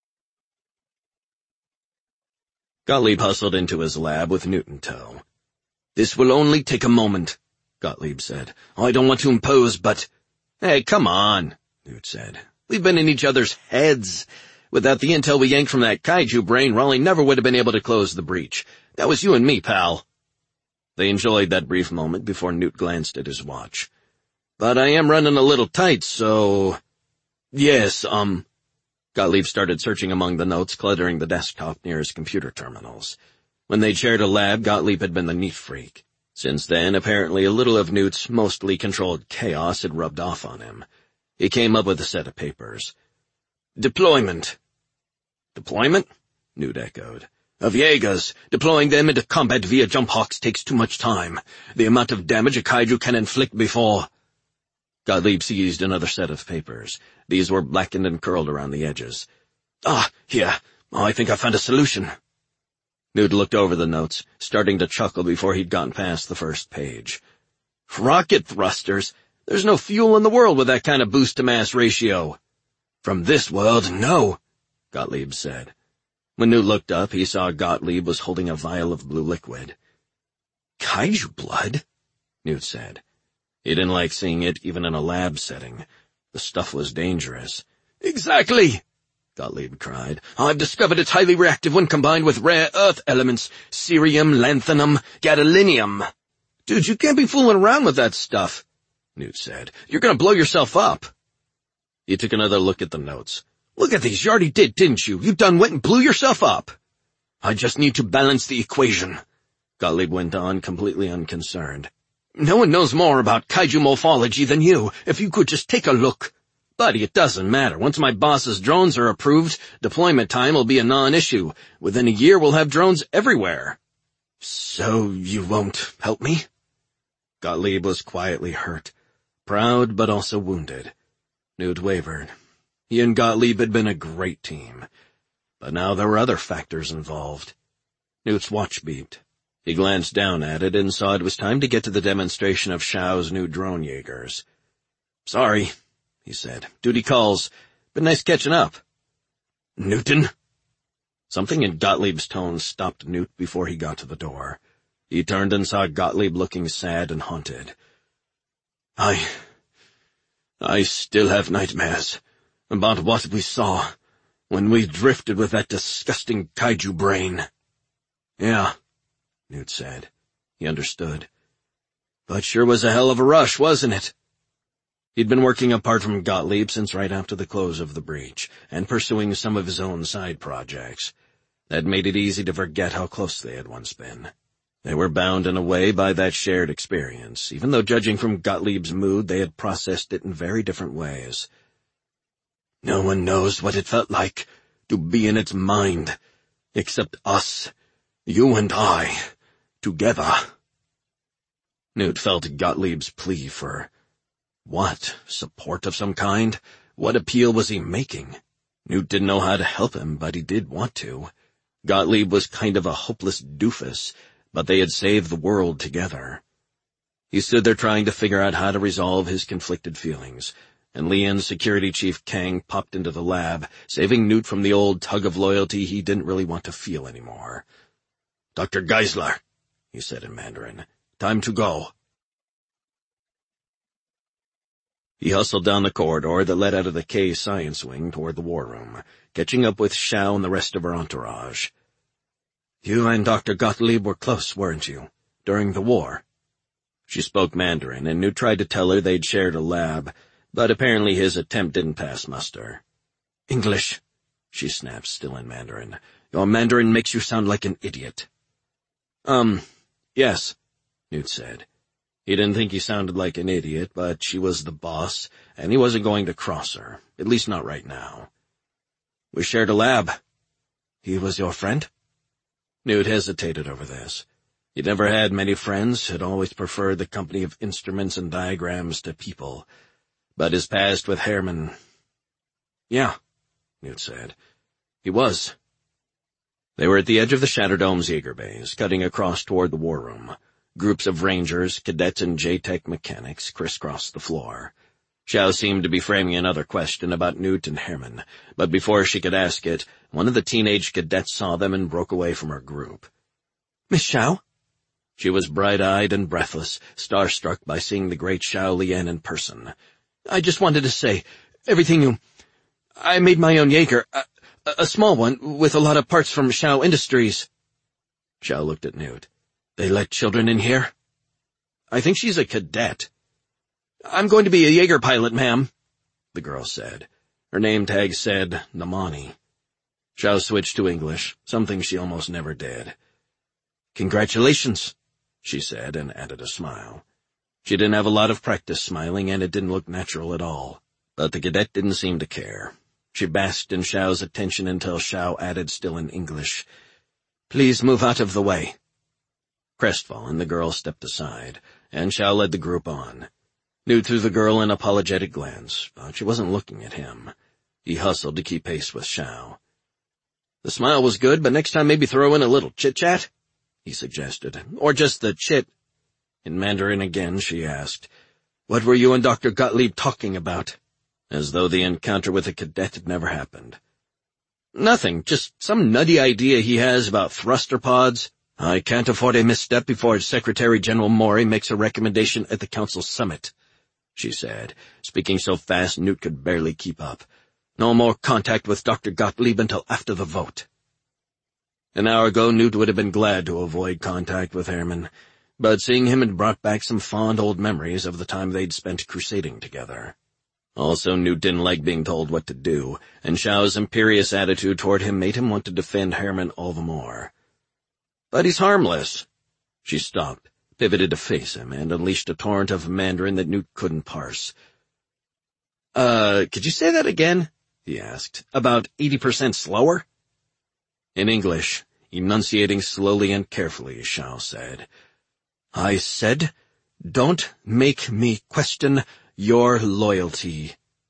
Speaker 1: Gottlieb hustled into his lab with Newt in tow. "This will only take a moment," Gottlieb said. "I don't want to impose, but—" "Hey, come on," Newt said. "We've been in each other's heads. Without the intel we yanked from that kaiju brain, Raleigh never would have been able to close the breach. That was you and me, pal." They enjoyed that brief moment before Newt glanced at his watch. "But I am running a little tight, so—" "Yes, Gottlieb started searching among the notes cluttering the desktop near his computer terminals. When they'd shared a lab, Gottlieb had been the neat freak. Since then, apparently a little of Newt's mostly controlled chaos had rubbed off on him. He came up with a set of papers. "Deployment." "Deployment?" Newt echoed. "Of Jaegers. Deploying them into combat via jump hawks takes too much time. The amount of damage a kaiju can inflict before—" Gottlieb seized another set of papers. These were blackened and curled around the edges. "Ah, here. I think I found a solution." Newt looked over the notes, starting to chuckle before he'd gotten past the first page. "Rocket thrusters? There's no fuel in the world with that kind of boost-to-mass ratio." "From this world, no," Gottlieb said. When Newt looked up, he saw Gottlieb was holding a vial of blue liquid. "Kaiju blood?" Newt said. He didn't like seeing it even in a lab setting. The stuff was dangerous. "Exactly!" Gottlieb cried. "I've discovered it's highly reactive when combined with rare earth elements, cerium, lanthanum, gadolinium." "Dude, you can't be fooling around with that stuff," Newt said. "You're gonna blow yourself up." He took another look at the notes. "Look at these, you already did, didn't you? You done went and blew yourself up." "I just need to balance the equation," Gottlieb went on, completely unconcerned. "No one knows more about kaiju morphology than you. If you could just take a look." "Buddy, it doesn't matter. Once my boss's drones are approved, deployment time will be a non-issue. Within a year we'll have drones everywhere." "So you won't help me?" Gottlieb was quietly hurt, proud but also wounded. Newt wavered. He and Gottlieb had been a great team. But now there were other factors involved. Newt's watch beeped. He glanced down at it and saw it was time to get to the demonstration of Shao's new drone Jaegers. "Sorry," he said. "Duty calls. Been nice catching up." "Newton?" Something in Gottlieb's tone stopped Newt before he got to the door. He turned and saw Gottlieb looking sad and haunted. I still have nightmares about what we saw when we drifted with that disgusting kaiju brain." "Yeah," Newt said. He understood. "But sure was a hell of a rush, wasn't it?" He'd been working apart from Gottlieb since right after the close of the breach, and pursuing some of his own side projects. That made it easy to forget how close they had once been. They were bound in a way by that shared experience, even though judging from Gottlieb's mood they had processed it in very different ways. "No one knows what it felt like to be in its mind, Except us. You and I. Together. Newt felt Gottlieb's plea for... what? Support of some kind? What appeal was he making? Newt didn't know how to help him, but he did want to. Gottlieb was kind of a hopeless doofus, but they had saved the world together. He stood there trying to figure out how to resolve his conflicted feelings, and Lian's security chief Kang popped into the lab, saving Newt from the old tug of loyalty he didn't really want to feel anymore. "Dr. Geisler," he said in Mandarin, "time to go." He hustled down the corridor that led out of the K science wing toward the war room, catching up with Xiao and the rest of her entourage. "You and Dr. Gottlieb were close, weren't you, during the war?" She spoke Mandarin, and Newt tried to tell her they'd shared a lab, but apparently his attempt didn't pass muster. "English," she snapped, still in Mandarin. "Your Mandarin makes you sound like an idiot." Yes," Newt said. He didn't think he sounded like an idiot, but she was the boss, and he wasn't going to cross her, at least not right now. "We shared a lab." "He was your friend?" Newt hesitated over this. He'd never had many friends, had always preferred the company of instruments and diagrams to people. But his past with Herman... "Yeah," Newt said. "He was." They were at the edge of the Shatterdome's Jaeger base, cutting across toward the war room. Groups of rangers, cadets, and J-Tech mechanics crisscrossed the floor. Xiao seemed to be framing another question about Newt and Herman, but before she could ask it, one of the teenage cadets saw them and broke away from her group. "Miss Xiao?" She was bright-eyed and breathless, starstruck by seeing the great Xiao Lian in person. "I just wanted to say, everything you... I made my own Jaeger, a small one, with a lot of parts from Xiao Industries." Xiao looked at Newt. "They let children in here?" "I think she's a cadet." "I'm going to be a Jaeger pilot, ma'am," the girl said. Her name tag said Namani. Xiao switched to English, something she almost never did. "Congratulations," she said, and added a smile. She didn't have a lot of practice smiling, and it didn't look natural at all. But the cadet didn't seem to care. She basked in Xiao's attention until Xiao added, still in English, "Please move out of the way." Crestfallen, the girl stepped aside, and Xiao led the group on. Newt threw the girl an apologetic glance, but she wasn't looking at him. He hustled to keep pace with Xiao. "The smile was good, but next time maybe throw in a little chit-chat," he suggested. "Or just the chit." In Mandarin again, she asked, "What were you and Dr. Gottlieb talking about?" As though the encounter with the cadet had never happened. "Nothing, just some nutty idea he has about thruster pods. I can't afford a misstep before Secretary General Mori makes a recommendation at the Council Summit," she said, speaking so fast Newt could barely keep up. "No more contact with Dr. Gottlieb until after the vote." An hour ago, Newt would have been glad to avoid contact with Herman, but seeing him had brought back some fond old memories of the time they'd spent crusading together. Also, Newt didn't like being told what to do, and Xiao's imperious attitude toward him made him want to defend Herman all the more. "But he's harmless." She stopped, pivoted to face him, and unleashed a torrent of Mandarin that Newt couldn't parse. Could you say that again?" he asked. "About 80% slower?" In English, enunciating slowly and carefully, Xiao said, "I said, don't make me question your loyalty."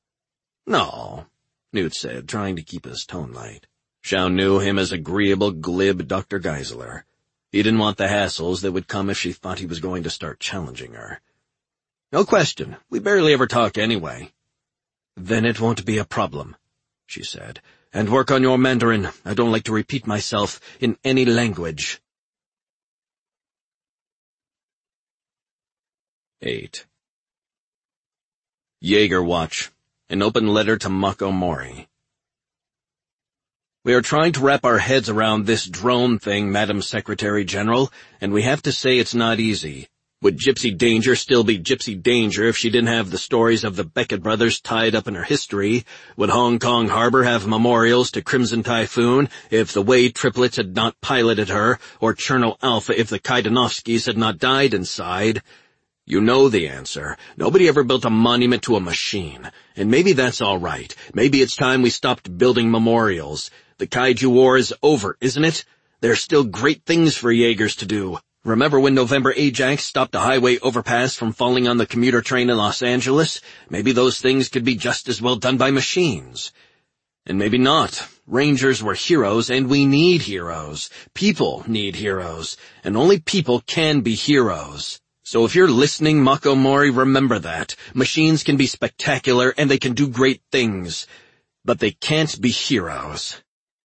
Speaker 1: "No," Newt said, trying to keep his tone light. Xiao knew him as agreeable, glib Dr. Geisler. He didn't want the hassles that would come if she thought he was going to start challenging her. "No question. We barely ever talk anyway." "Then it won't be a problem," she said. "And work on your Mandarin. I don't like to repeat myself in any language." 8. Jaeger Watch. An open letter to Mako Mori. "We are trying to wrap our heads around this drone thing, Madam Secretary General, and we have to say it's not easy. Would Gypsy Danger still be Gypsy Danger if she didn't have the stories of the Beckett brothers tied up in her history? Would Hong Kong Harbor have memorials to Crimson Typhoon if the Wade triplets had not piloted her, or Cherno Alpha if the Kaidanovskis had not died inside? You know the answer. Nobody ever built a monument to a machine. And maybe that's all right. Maybe it's time we stopped building memorials. The Kaiju War is over, isn't it? There are still great things for Jaegers to do. Remember when November Ajax stopped a highway overpass from falling on the commuter train in Los Angeles? Maybe those things could be just as well done by machines. And maybe not. Rangers were heroes, and we need heroes. People need heroes, and only people can be heroes. So if you're listening, Mako Mori, remember that. Machines can be spectacular, and they can do great things, but they can't be heroes.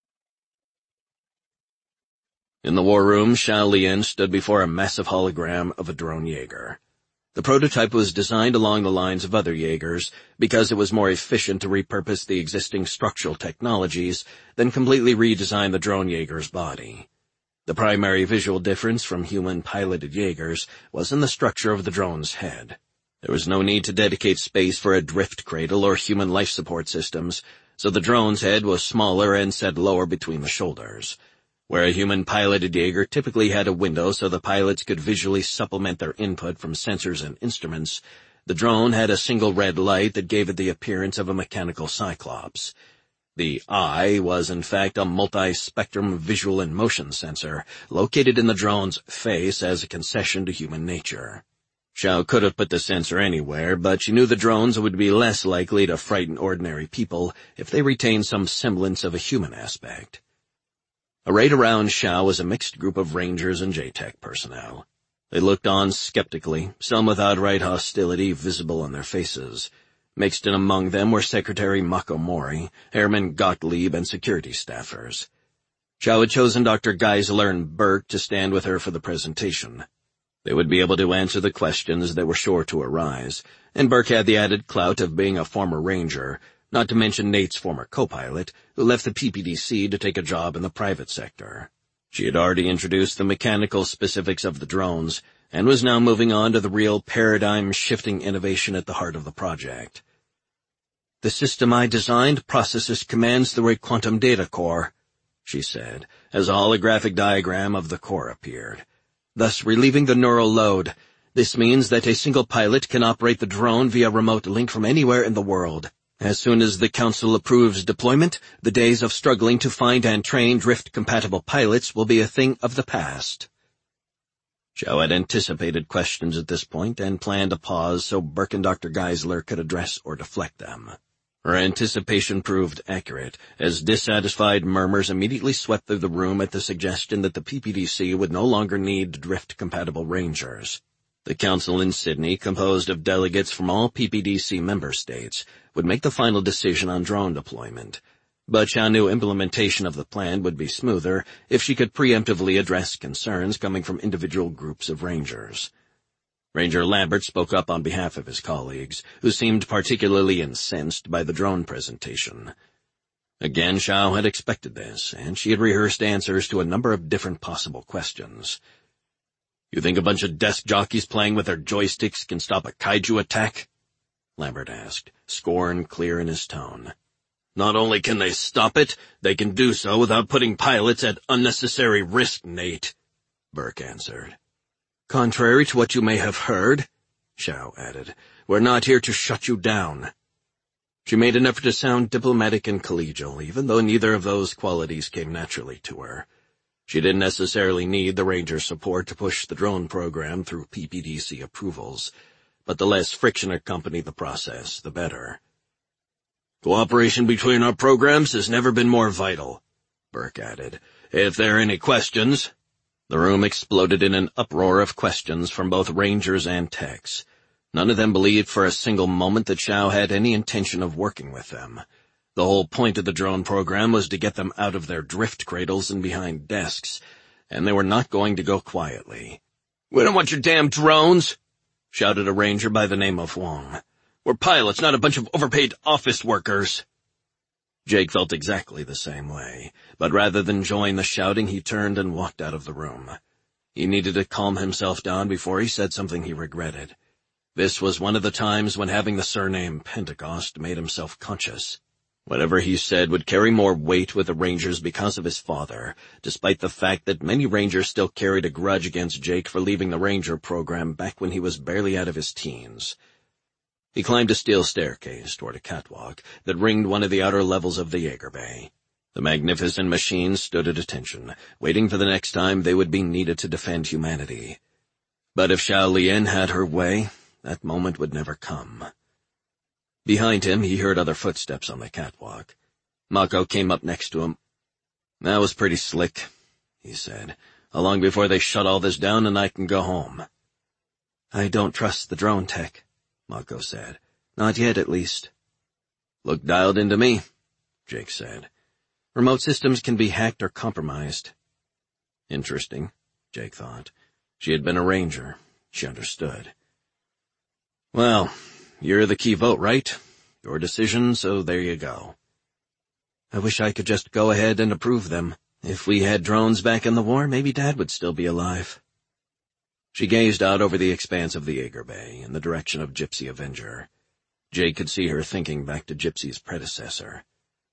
Speaker 1: In the war room, Xiao Lian stood before a massive hologram of a drone Jaeger. The prototype was designed along the lines of other Jaegers because it was more efficient to repurpose the existing structural technologies than completely redesign the drone Jaeger's body. The primary visual difference from human-piloted Jaegers was in the structure of the drone's head. There was no need to dedicate space for a drift cradle or human life support systems, so the drone's head was smaller and set lower between the shoulders. Where a human-piloted Jaeger typically had a window so the pilots could visually supplement their input from sensors and instruments, the drone had a single red light that gave it the appearance of a mechanical cyclops. The eye was in fact a multi-spectrum visual and motion sensor, located in the drone's face as a concession to human nature. Xiao could have put the sensor anywhere, but she knew the drones would be less likely to frighten ordinary people if they retained some semblance of a human aspect. Arrayed around Xiao was a mixed group of Rangers and JTAC personnel. They looked on skeptically, some with outright hostility visible on their faces. Mixed in among them were Secretary Mako Mori, Airman Gottlieb, and security staffers. Xiao had chosen Dr. Geisler and Burke to stand with her for the presentation. They would be able to answer the questions that were sure to arise, and Burke had the added clout of being a former Ranger, not to mention Nate's former co-pilot, who left the PPDC to take a job in the private sector. She had already introduced the mechanical specifics of the drones, and was now moving on to the real paradigm-shifting innovation at the heart of the project. "The system I designed processes commands through a quantum data core," she said, as a holographic diagram of the core appeared, thus relieving the neural load. "This means that a single pilot can operate the drone via remote link from anywhere in the world. As soon as the Council approves deployment, the days of struggling to find and train drift-compatible pilots will be a thing of the past." Xiao had anticipated questions at this point and planned a pause so Burke and Dr. Geisler could address or deflect them. Her anticipation proved accurate, as dissatisfied murmurs immediately swept through the room at the suggestion that the PPDC would no longer need drift-compatible Rangers. The Council in Sydney, composed of delegates from all PPDC member states, would make the final decision on drone deployment. But Xiao knew implementation of the plan would be smoother if she could preemptively address concerns coming from individual groups of Rangers. Ranger Lambert spoke up on behalf of his colleagues, who seemed particularly incensed by the drone presentation. Again, Xiao had expected this, and she had rehearsed answers to a number of different possible questions. "You think a bunch of desk jockeys playing with their joysticks can stop a kaiju attack?" Lambert asked, scorn clear in his tone. "Not only can they stop it, they can do so without putting pilots at unnecessary risk, Nate," Burke answered. "Contrary to what you may have heard," Xiao added, "we're not here to shut you down." She made an effort to sound diplomatic and collegial, even though neither of those qualities came naturally to her. She didn't necessarily need the Rangers' support to push the drone program through PPDC approvals, but the less friction accompanied the process, the better. "Cooperation between our programs has never been more vital," Burke added. "If there are any questions—" The room exploded in an uproar of questions from both Rangers and techs. None of them believed for a single moment that Xiao had any intention of working with them. The whole point of the drone program was to get them out of their drift cradles and behind desks, and they were not going to go quietly. "We don't want your damn drones!" shouted a Ranger by the name of Wong. "We're pilots, not a bunch of overpaid office workers." Jake felt exactly the same way, but rather than join the shouting, he turned and walked out of the room. He needed to calm himself down before he said something he regretted. This was one of the times when having the surname Pentecost made him self-conscious. Whatever he said would carry more weight with the Rangers because of his father, despite the fact that many Rangers still carried a grudge against Jake for leaving the Ranger program back when he was barely out of his teens. He climbed a steel staircase toward a catwalk that ringed one of the outer levels of the Jaeger Bay. The magnificent machines stood at attention, waiting for the next time they would be needed to defend humanity. But if Xiao Lian had her way, that moment would never come. Behind him, he heard other footsteps on the catwalk. Mako came up next to him. "That was pretty slick," he said. "How long before they shut all this down and I can go home?"
Speaker 2: "I don't trust the drone tech," Mako said. "Not yet, at least."
Speaker 1: "Look dialed into me," Jake said.
Speaker 2: "Remote systems can be hacked or compromised."
Speaker 1: Interesting, Jake thought. She had been a ranger. She understood. "Well, you're the key vote, right? Your decision, so there you go."
Speaker 2: "I wish I could just go ahead and approve them. If we had drones back in the war, maybe Dad would still be alive."
Speaker 1: She gazed out over the expanse of the Jaeger Bay in the direction of Gypsy Avenger. Jake could see her thinking back to Gypsy's predecessor.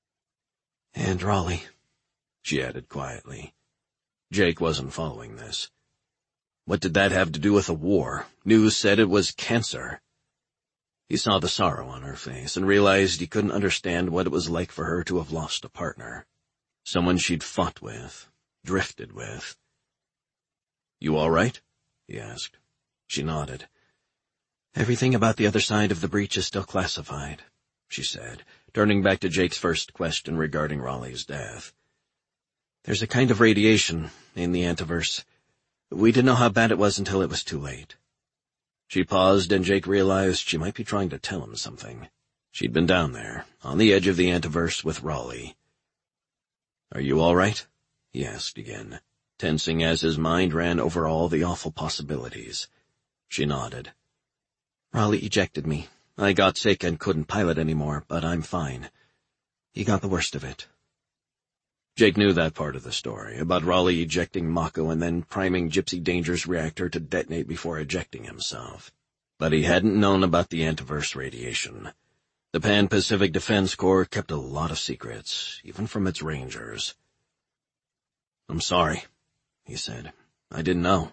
Speaker 2: "And Raleigh,"
Speaker 1: she added quietly. Jake wasn't following this. What did that have to do with the war? News said it was cancer. He saw the sorrow on her face and realized he couldn't understand what it was like for her to have lost a partner. Someone she'd fought with, drifted with. "You all right?" he asked. She nodded.
Speaker 2: "Everything about the other side of the breach is still classified," she said, turning back to Jake's first question regarding Raleigh's death. "There's a kind of radiation in the antiverse. We didn't know how bad it was until it was too late."
Speaker 1: She paused, and Jake realized she might be trying to tell him something. She'd been down there, on the edge of the antiverse with Raleigh. "Are you all right?" he asked again, tensing as his mind ran over all the awful possibilities. She nodded.
Speaker 2: "Raleigh ejected me. I got sick and couldn't pilot anymore, but I'm fine. He got the worst of it."
Speaker 1: Jake knew that part of the story, about Raleigh ejecting Mako and then priming Gypsy Danger's reactor to detonate before ejecting himself. But he hadn't known about the antiverse radiation. The Pan-Pacific Defense Corps kept a lot of secrets, even from its rangers. "I'm sorry," he said. "I didn't know."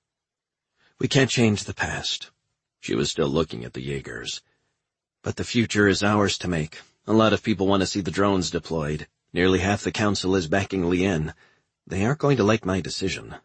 Speaker 2: "We can't change the past."
Speaker 1: She was still looking at the Jaegers.
Speaker 2: "But the future is ours to make. A lot of people want to see the drones deployed. Nearly half the council is backing Lien. They aren't going to like my decision."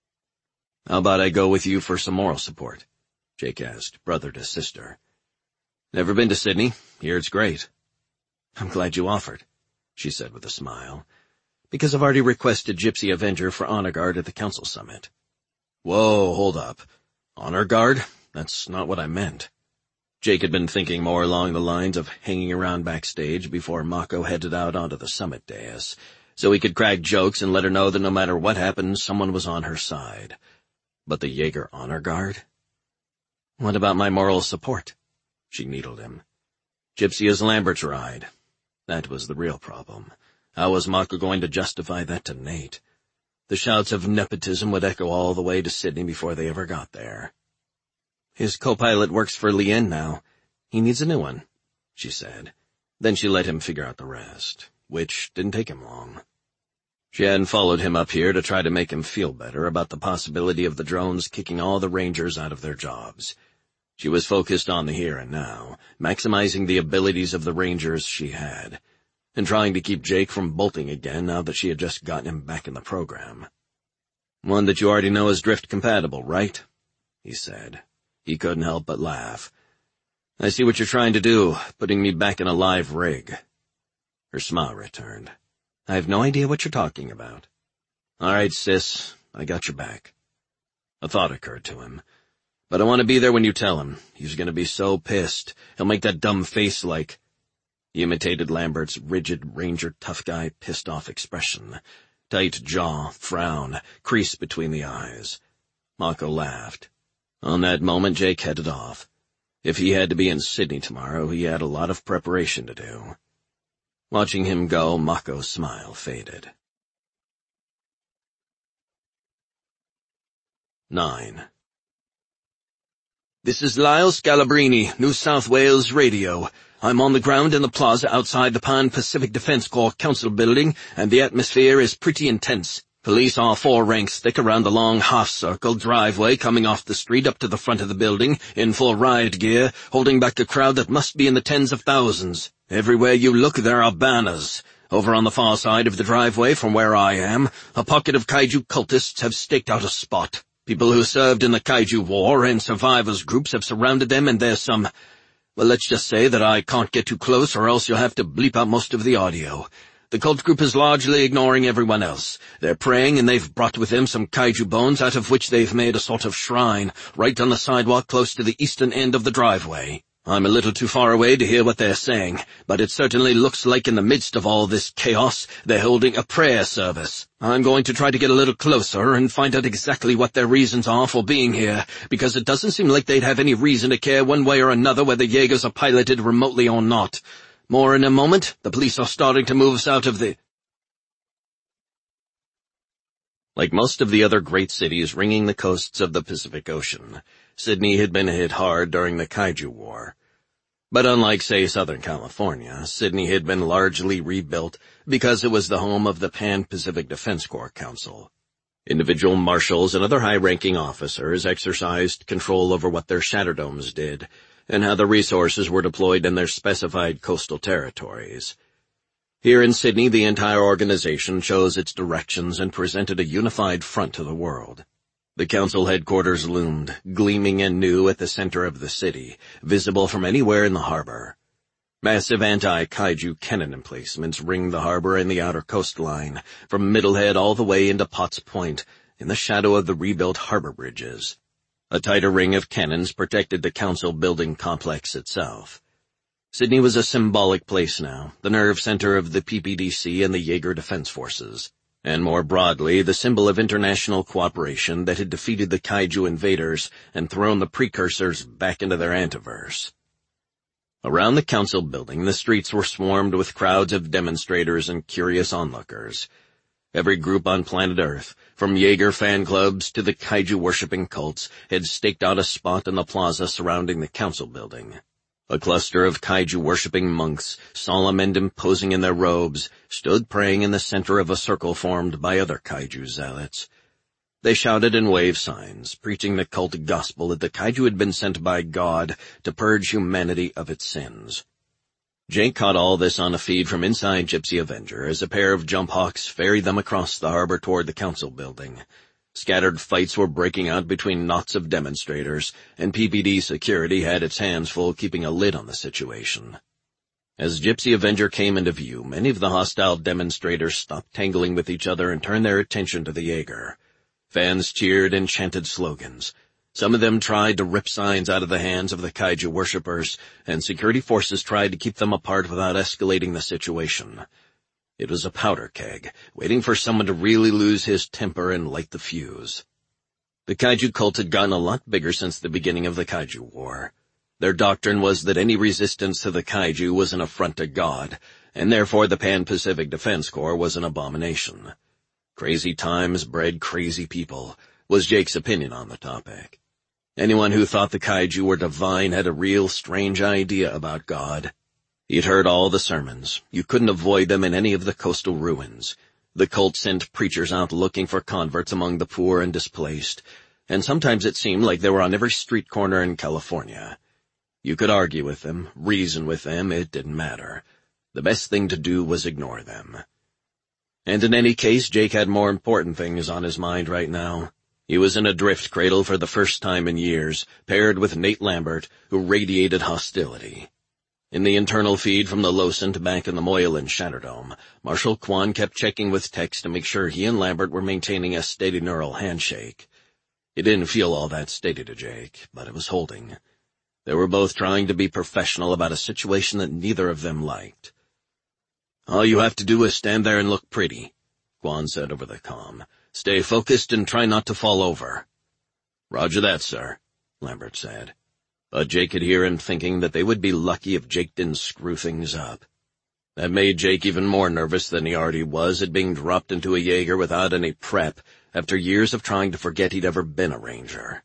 Speaker 1: "How about I go with you for some moral support?" Jake asked, brother to sister. "Never been to Sydney. Hear it's great."
Speaker 2: "I'm glad you offered," she said with a smile, "because I've already requested Gypsy Avenger for honor guard at the council summit."
Speaker 1: "Whoa, hold up. Honor guard? That's not what I meant." Jake had been thinking more along the lines of hanging around backstage before Mako headed out onto the summit dais, so he could crack jokes and let her know that no matter what happened, someone was on her side. But the Jaeger honor guard?
Speaker 2: "What about my moral support?"
Speaker 1: She needled him. Gypsy is Lambert's ride. That was the real problem. How was Mako going to justify that to Nate? The shouts of nepotism would echo all the way to Sydney before they ever got there.
Speaker 2: "His co-pilot works for Lien now. He needs a new one," she said.
Speaker 1: Then she let him figure out the rest, which didn't take him long. She hadn't followed him up here to try to make him feel better about the possibility of the drones kicking all the rangers out of their jobs. She was focused on the here and now, maximizing the abilities of the rangers she had, and trying to keep Jake from bolting again now that she had just gotten him back in the program. "One that you already know is drift-compatible, right?" he said. He couldn't help but laugh. "I see what you're trying to do, putting me back in a live rig." Her smile returned. "I have no idea what you're talking about." "All right, sis, I got your back." A thought occurred to him. "But I want to be there when you tell him. He's going to be so pissed. He'll make that dumb face like—" He imitated Lambert's rigid, ranger tough guy pissed-off expression. Tight jaw, frown, crease between the eyes. Mako laughed. On that moment, Jake headed off. If he had to be in Sydney tomorrow, he had a lot of preparation to do. Watching him go, Mako's smile faded. 9.
Speaker 3: This is Lyle Scalabrini, New South Wales Radio. I'm on the ground in the plaza outside the Pan-Pacific Defense Corps Council building, and the atmosphere is pretty intense. Police are 4 ranks thick around the long half-circle driveway coming off the street up to the front of the building, in full riot gear, holding back a crowd that must be in the tens of thousands. Everywhere you look there are banners. Over on the far side of the driveway from where I am, a pocket of kaiju cultists have staked out a spot. People who served in the kaiju war and survivors groups have surrounded them, and there's some... Well, let's just say that I can't get too close or else you'll have to bleep out most of the audio. The cult group is largely ignoring everyone else. They're praying, and they've brought with them some kaiju bones, out of which they've made a sort of shrine right on the sidewalk close to the eastern end of the driveway. I'm a little too far away to hear what they're saying, but it certainly looks like in the midst of all this chaos, they're holding a prayer service. I'm going to try to get a little closer and find out exactly what their reasons are for being here, because it doesn't seem like they'd have any reason to care one way or another whether Jaegers are piloted remotely or not. More in a moment. The police are starting to move us out of the...
Speaker 1: Like most of the other great cities ringing the coasts of the Pacific Ocean, Sydney had been hit hard during the Kaiju War. But unlike, say, Southern California, Sydney had been largely rebuilt because it was the home of the Pan-Pacific Defense Corps Council. Individual marshals and other high-ranking officers exercised control over what their Shatterdomes did, and how the resources were deployed in their specified coastal territories. Here in Sydney, the entire organization chose its directions and presented a unified front to the world. The council headquarters loomed, gleaming and new at the center of the city, visible from anywhere in the harbor. Massive anti-kaiju cannon emplacements ringed the harbor and the outer coastline, from Middlehead all the way into Potts Point, in the shadow of the rebuilt harbor bridges. A tighter ring of cannons protected the council building complex itself. Sydney was a symbolic place now, the nerve center of the PPDC and the Jaeger Defense Forces, and more broadly, the symbol of international cooperation that had defeated the kaiju invaders and thrown the precursors back into their antiverse. Around the council building, the streets were swarmed with crowds of demonstrators and curious onlookers. Every group on planet Earth, from Jaeger fan clubs to the kaiju-worshipping cults, had staked out a spot in the plaza surrounding the council building. A cluster of kaiju-worshipping monks, solemn and imposing in their robes, stood praying in the center of a circle formed by other kaiju zealots. They shouted and waved signs, preaching the cult gospel that the kaiju had been sent by God to purge humanity of its sins. Jake caught all this on a feed from inside Gypsy Avenger as a pair of jump hawks ferried them across the harbor toward the council building. Scattered fights were breaking out between knots of demonstrators, and PPD security had its hands full keeping a lid on the situation. As Gypsy Avenger came into view, many of the hostile demonstrators stopped tangling with each other and turned their attention to the Jaeger. Fans cheered and chanted slogans. Some of them tried to rip signs out of the hands of the kaiju worshippers, and security forces tried to keep them apart without escalating the situation. It was a powder keg, waiting for someone to really lose his temper and light the fuse. The kaiju cult had gotten a lot bigger since the beginning of the Kaiju War. Their doctrine was that any resistance to the kaiju was an affront to God, and therefore the Pan-Pacific Defense Corps was an abomination. Crazy times bred crazy people, was Jake's opinion on the topic. Anyone who thought the kaiju were divine had a real strange idea about God. He'd heard all the sermons. You couldn't avoid them in any of the coastal ruins. The cult sent preachers out looking for converts among the poor and displaced, and sometimes it seemed like they were on every street corner in California. You could argue with them, reason with them, it didn't matter. The best thing to do was ignore them. And in any case, Jake had more important things on his mind right now. He was in a drift cradle for the first time in years, paired with Nate Lambert, who radiated hostility. In the internal feed from the Losant back in the Moylan Shatterdome, Marshal Kwan kept checking with Tex to make sure he and Lambert were maintaining a steady neural handshake. It didn't feel all that steady to Jake, but it was holding. They were both trying to be professional about a situation that neither of them liked. "All you have to do is stand there and look pretty," Kwan said over the comm. "Stay focused and try not to fall over." "Roger that, sir," Lambert said. But Jake could hear him thinking that they would be lucky if Jake didn't screw things up. That made Jake even more nervous than he already was at being dropped into a Jaeger without any prep after years of trying to forget he'd ever been a Ranger.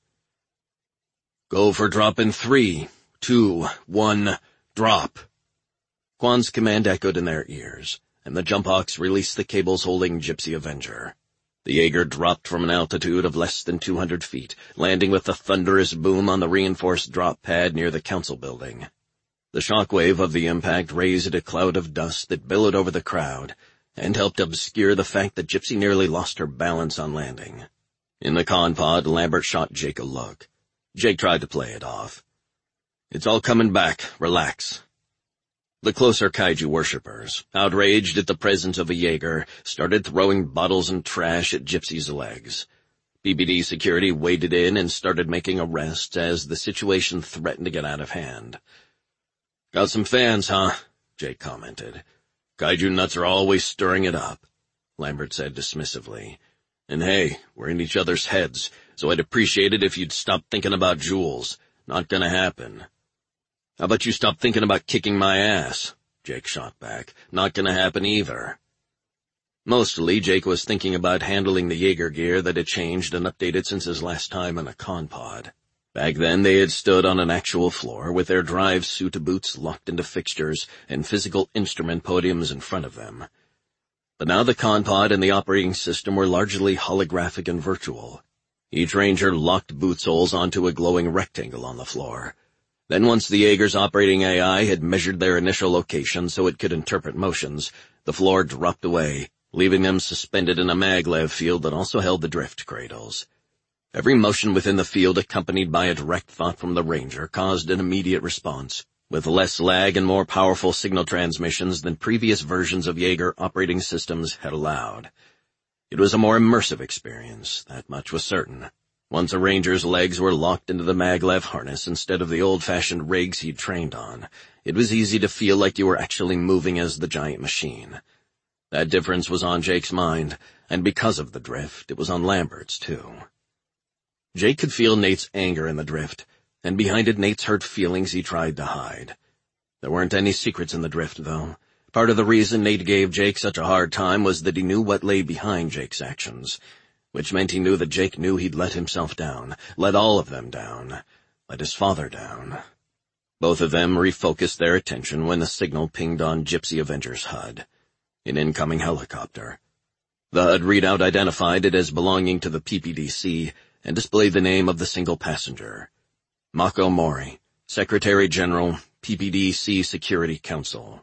Speaker 1: "Go for drop in 3, 2, 1, drop." Kwan's command echoed in their ears, and the Jumphawks released the cables holding Gypsy Avenger. The Jaeger dropped from an altitude of less than 200 feet, landing with a thunderous boom on the reinforced drop pad near the council building. The shockwave of the impact raised a cloud of dust that billowed over the crowd and helped obscure the fact that Gypsy nearly lost her balance on landing. In the con pod, Lambert shot Jake a look. Jake tried to play it off. "It's all coming back. Relax." The closer kaiju worshippers, outraged at the presence of a Jaeger, started throwing bottles and trash at Gypsy's legs. PPD security waded in and started making arrests as the situation threatened to get out of hand. "Got some fans, huh?" Jake commented. "Kaiju nuts are always stirring it up," Lambert said dismissively. "And hey, we're in each other's heads, so I'd appreciate it if you'd stop thinking about Jules. Not gonna happen." "How about you stop thinking about kicking my ass?" Jake shot back. "Not gonna happen either." Mostly, Jake was thinking about handling the Jaeger gear that had changed and updated since his last time in a con pod. Back then, they had stood on an actual floor with their drive suit boots locked into fixtures and physical instrument podiums in front of them. But now the con pod and the operating system were largely holographic and virtual. Each ranger locked boot soles onto a glowing rectangle on the floor. Then once the Jaeger's operating AI had measured their initial location so it could interpret motions, the floor dropped away, leaving them suspended in a maglev field that also held the drift cradles. Every motion within the field, accompanied by a direct thought from the ranger, caused an immediate response, with less lag and more powerful signal transmissions than previous versions of Jaeger operating systems had allowed. It was a more immersive experience, that much was certain. Once a ranger's legs were locked into the maglev harness instead of the old-fashioned rigs he'd trained on, it was easy to feel like you were actually moving as the giant machine. That difference was on Jake's mind, and because of the drift, it was on Lambert's too. Jake could feel Nate's anger in the drift, and behind it Nate's hurt feelings he tried to hide. There weren't any secrets in the drift, though. Part of the reason Nate gave Jake such a hard time was that he knew what lay behind Jake's actions, which meant he knew that Jake knew he'd let himself down, let all of them down, let his father down. Both of them refocused their attention when the signal pinged on Gypsy Avenger's HUD. An incoming helicopter. The HUD readout identified it as belonging to the PPDC and displayed the name of the single passenger. Mako Mori, Secretary General, PPDC Security Council.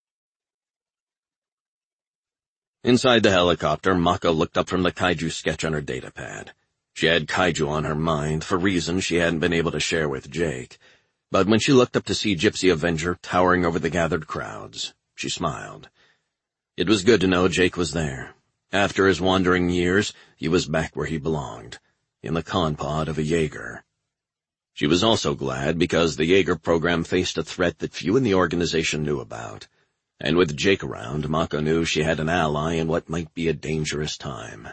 Speaker 1: Inside the helicopter, Mako looked up from the kaiju sketch on her datapad. She had kaiju on her mind for reasons she hadn't been able to share with Jake, but when she looked up to see Gypsy Avenger towering over the gathered crowds, she smiled. It was good to know Jake was there. After his wandering years, he was back where he belonged, in the con pod of a Jaeger. She was also glad because the Jaeger program faced a threat that few in the organization knew about. And with Jake around, Mako knew she had an ally in what might be a dangerous time.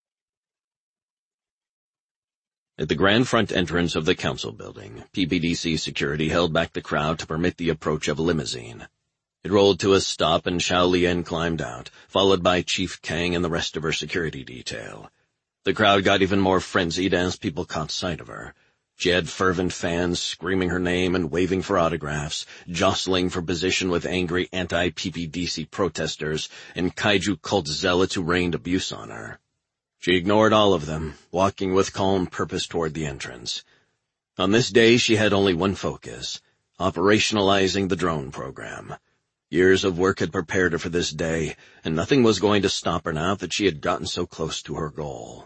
Speaker 1: At the grand front entrance of the council building, PPDC security held back the crowd to permit the approach of a limousine. It rolled to a stop and Xiao Lian climbed out, followed by Chief Kang and the rest of her security detail. The crowd got even more frenzied as people caught sight of her. She had fervent fans screaming her name and waving for autographs, jostling for position with angry anti-PPDC protesters and kaiju cult zealots who rained abuse on her. She ignored all of them, walking with calm purpose toward the entrance. On this day she had only one focus, operationalizing the drone program. Years of work had prepared her for this day, and nothing was going to stop her now that she had gotten so close to her goal.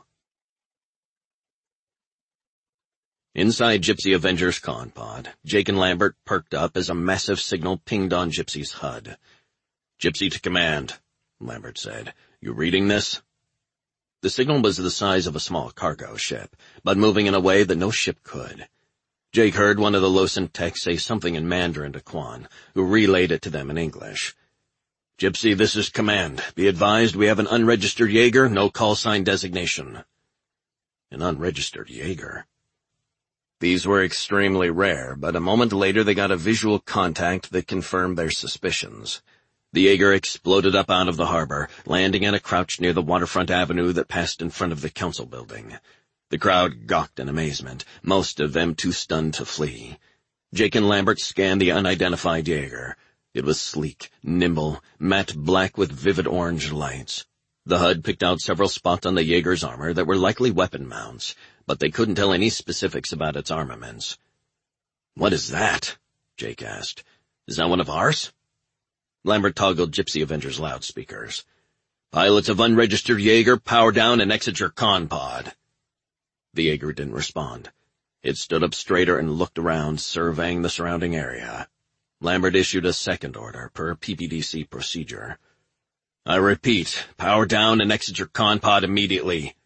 Speaker 1: Inside Gypsy Avenger's con pod, Jake and Lambert perked up as a massive signal pinged on Gypsy's HUD. "Gypsy to command," Lambert said. "You reading this?" The signal was the size of a small cargo ship, but moving in a way that no ship could. Jake heard one of the Loscent techs say something in Mandarin to Quan, who relayed it to them in English. "Gypsy, this is command. Be advised we have an unregistered Jaeger, no call sign designation." An unregistered Jaeger? These were extremely rare, but a moment later they got a visual contact that confirmed their suspicions. The Jaeger exploded up out of the harbor, landing at a crouch near the waterfront avenue that passed in front of the council building. The crowd gawked in amazement, most of them too stunned to flee. Jake and Lambert scanned the unidentified Jaeger. It was sleek, nimble, matte black with vivid orange lights. The HUD picked out several spots on the Jaeger's armor that were likely weapon mounts, but they couldn't tell any specifics about its armaments. "What is that?" Jake asked. Is that one of ours? Lambert toggled Gypsy Avenger's loudspeakers. Pilots of unregistered Jaeger, power down and exit your con pod. The Jaeger didn't respond. It stood up straighter and looked around, surveying the surrounding area. Lambert issued a second order, per PPDC procedure. I repeat, power down and exit your con pod immediately.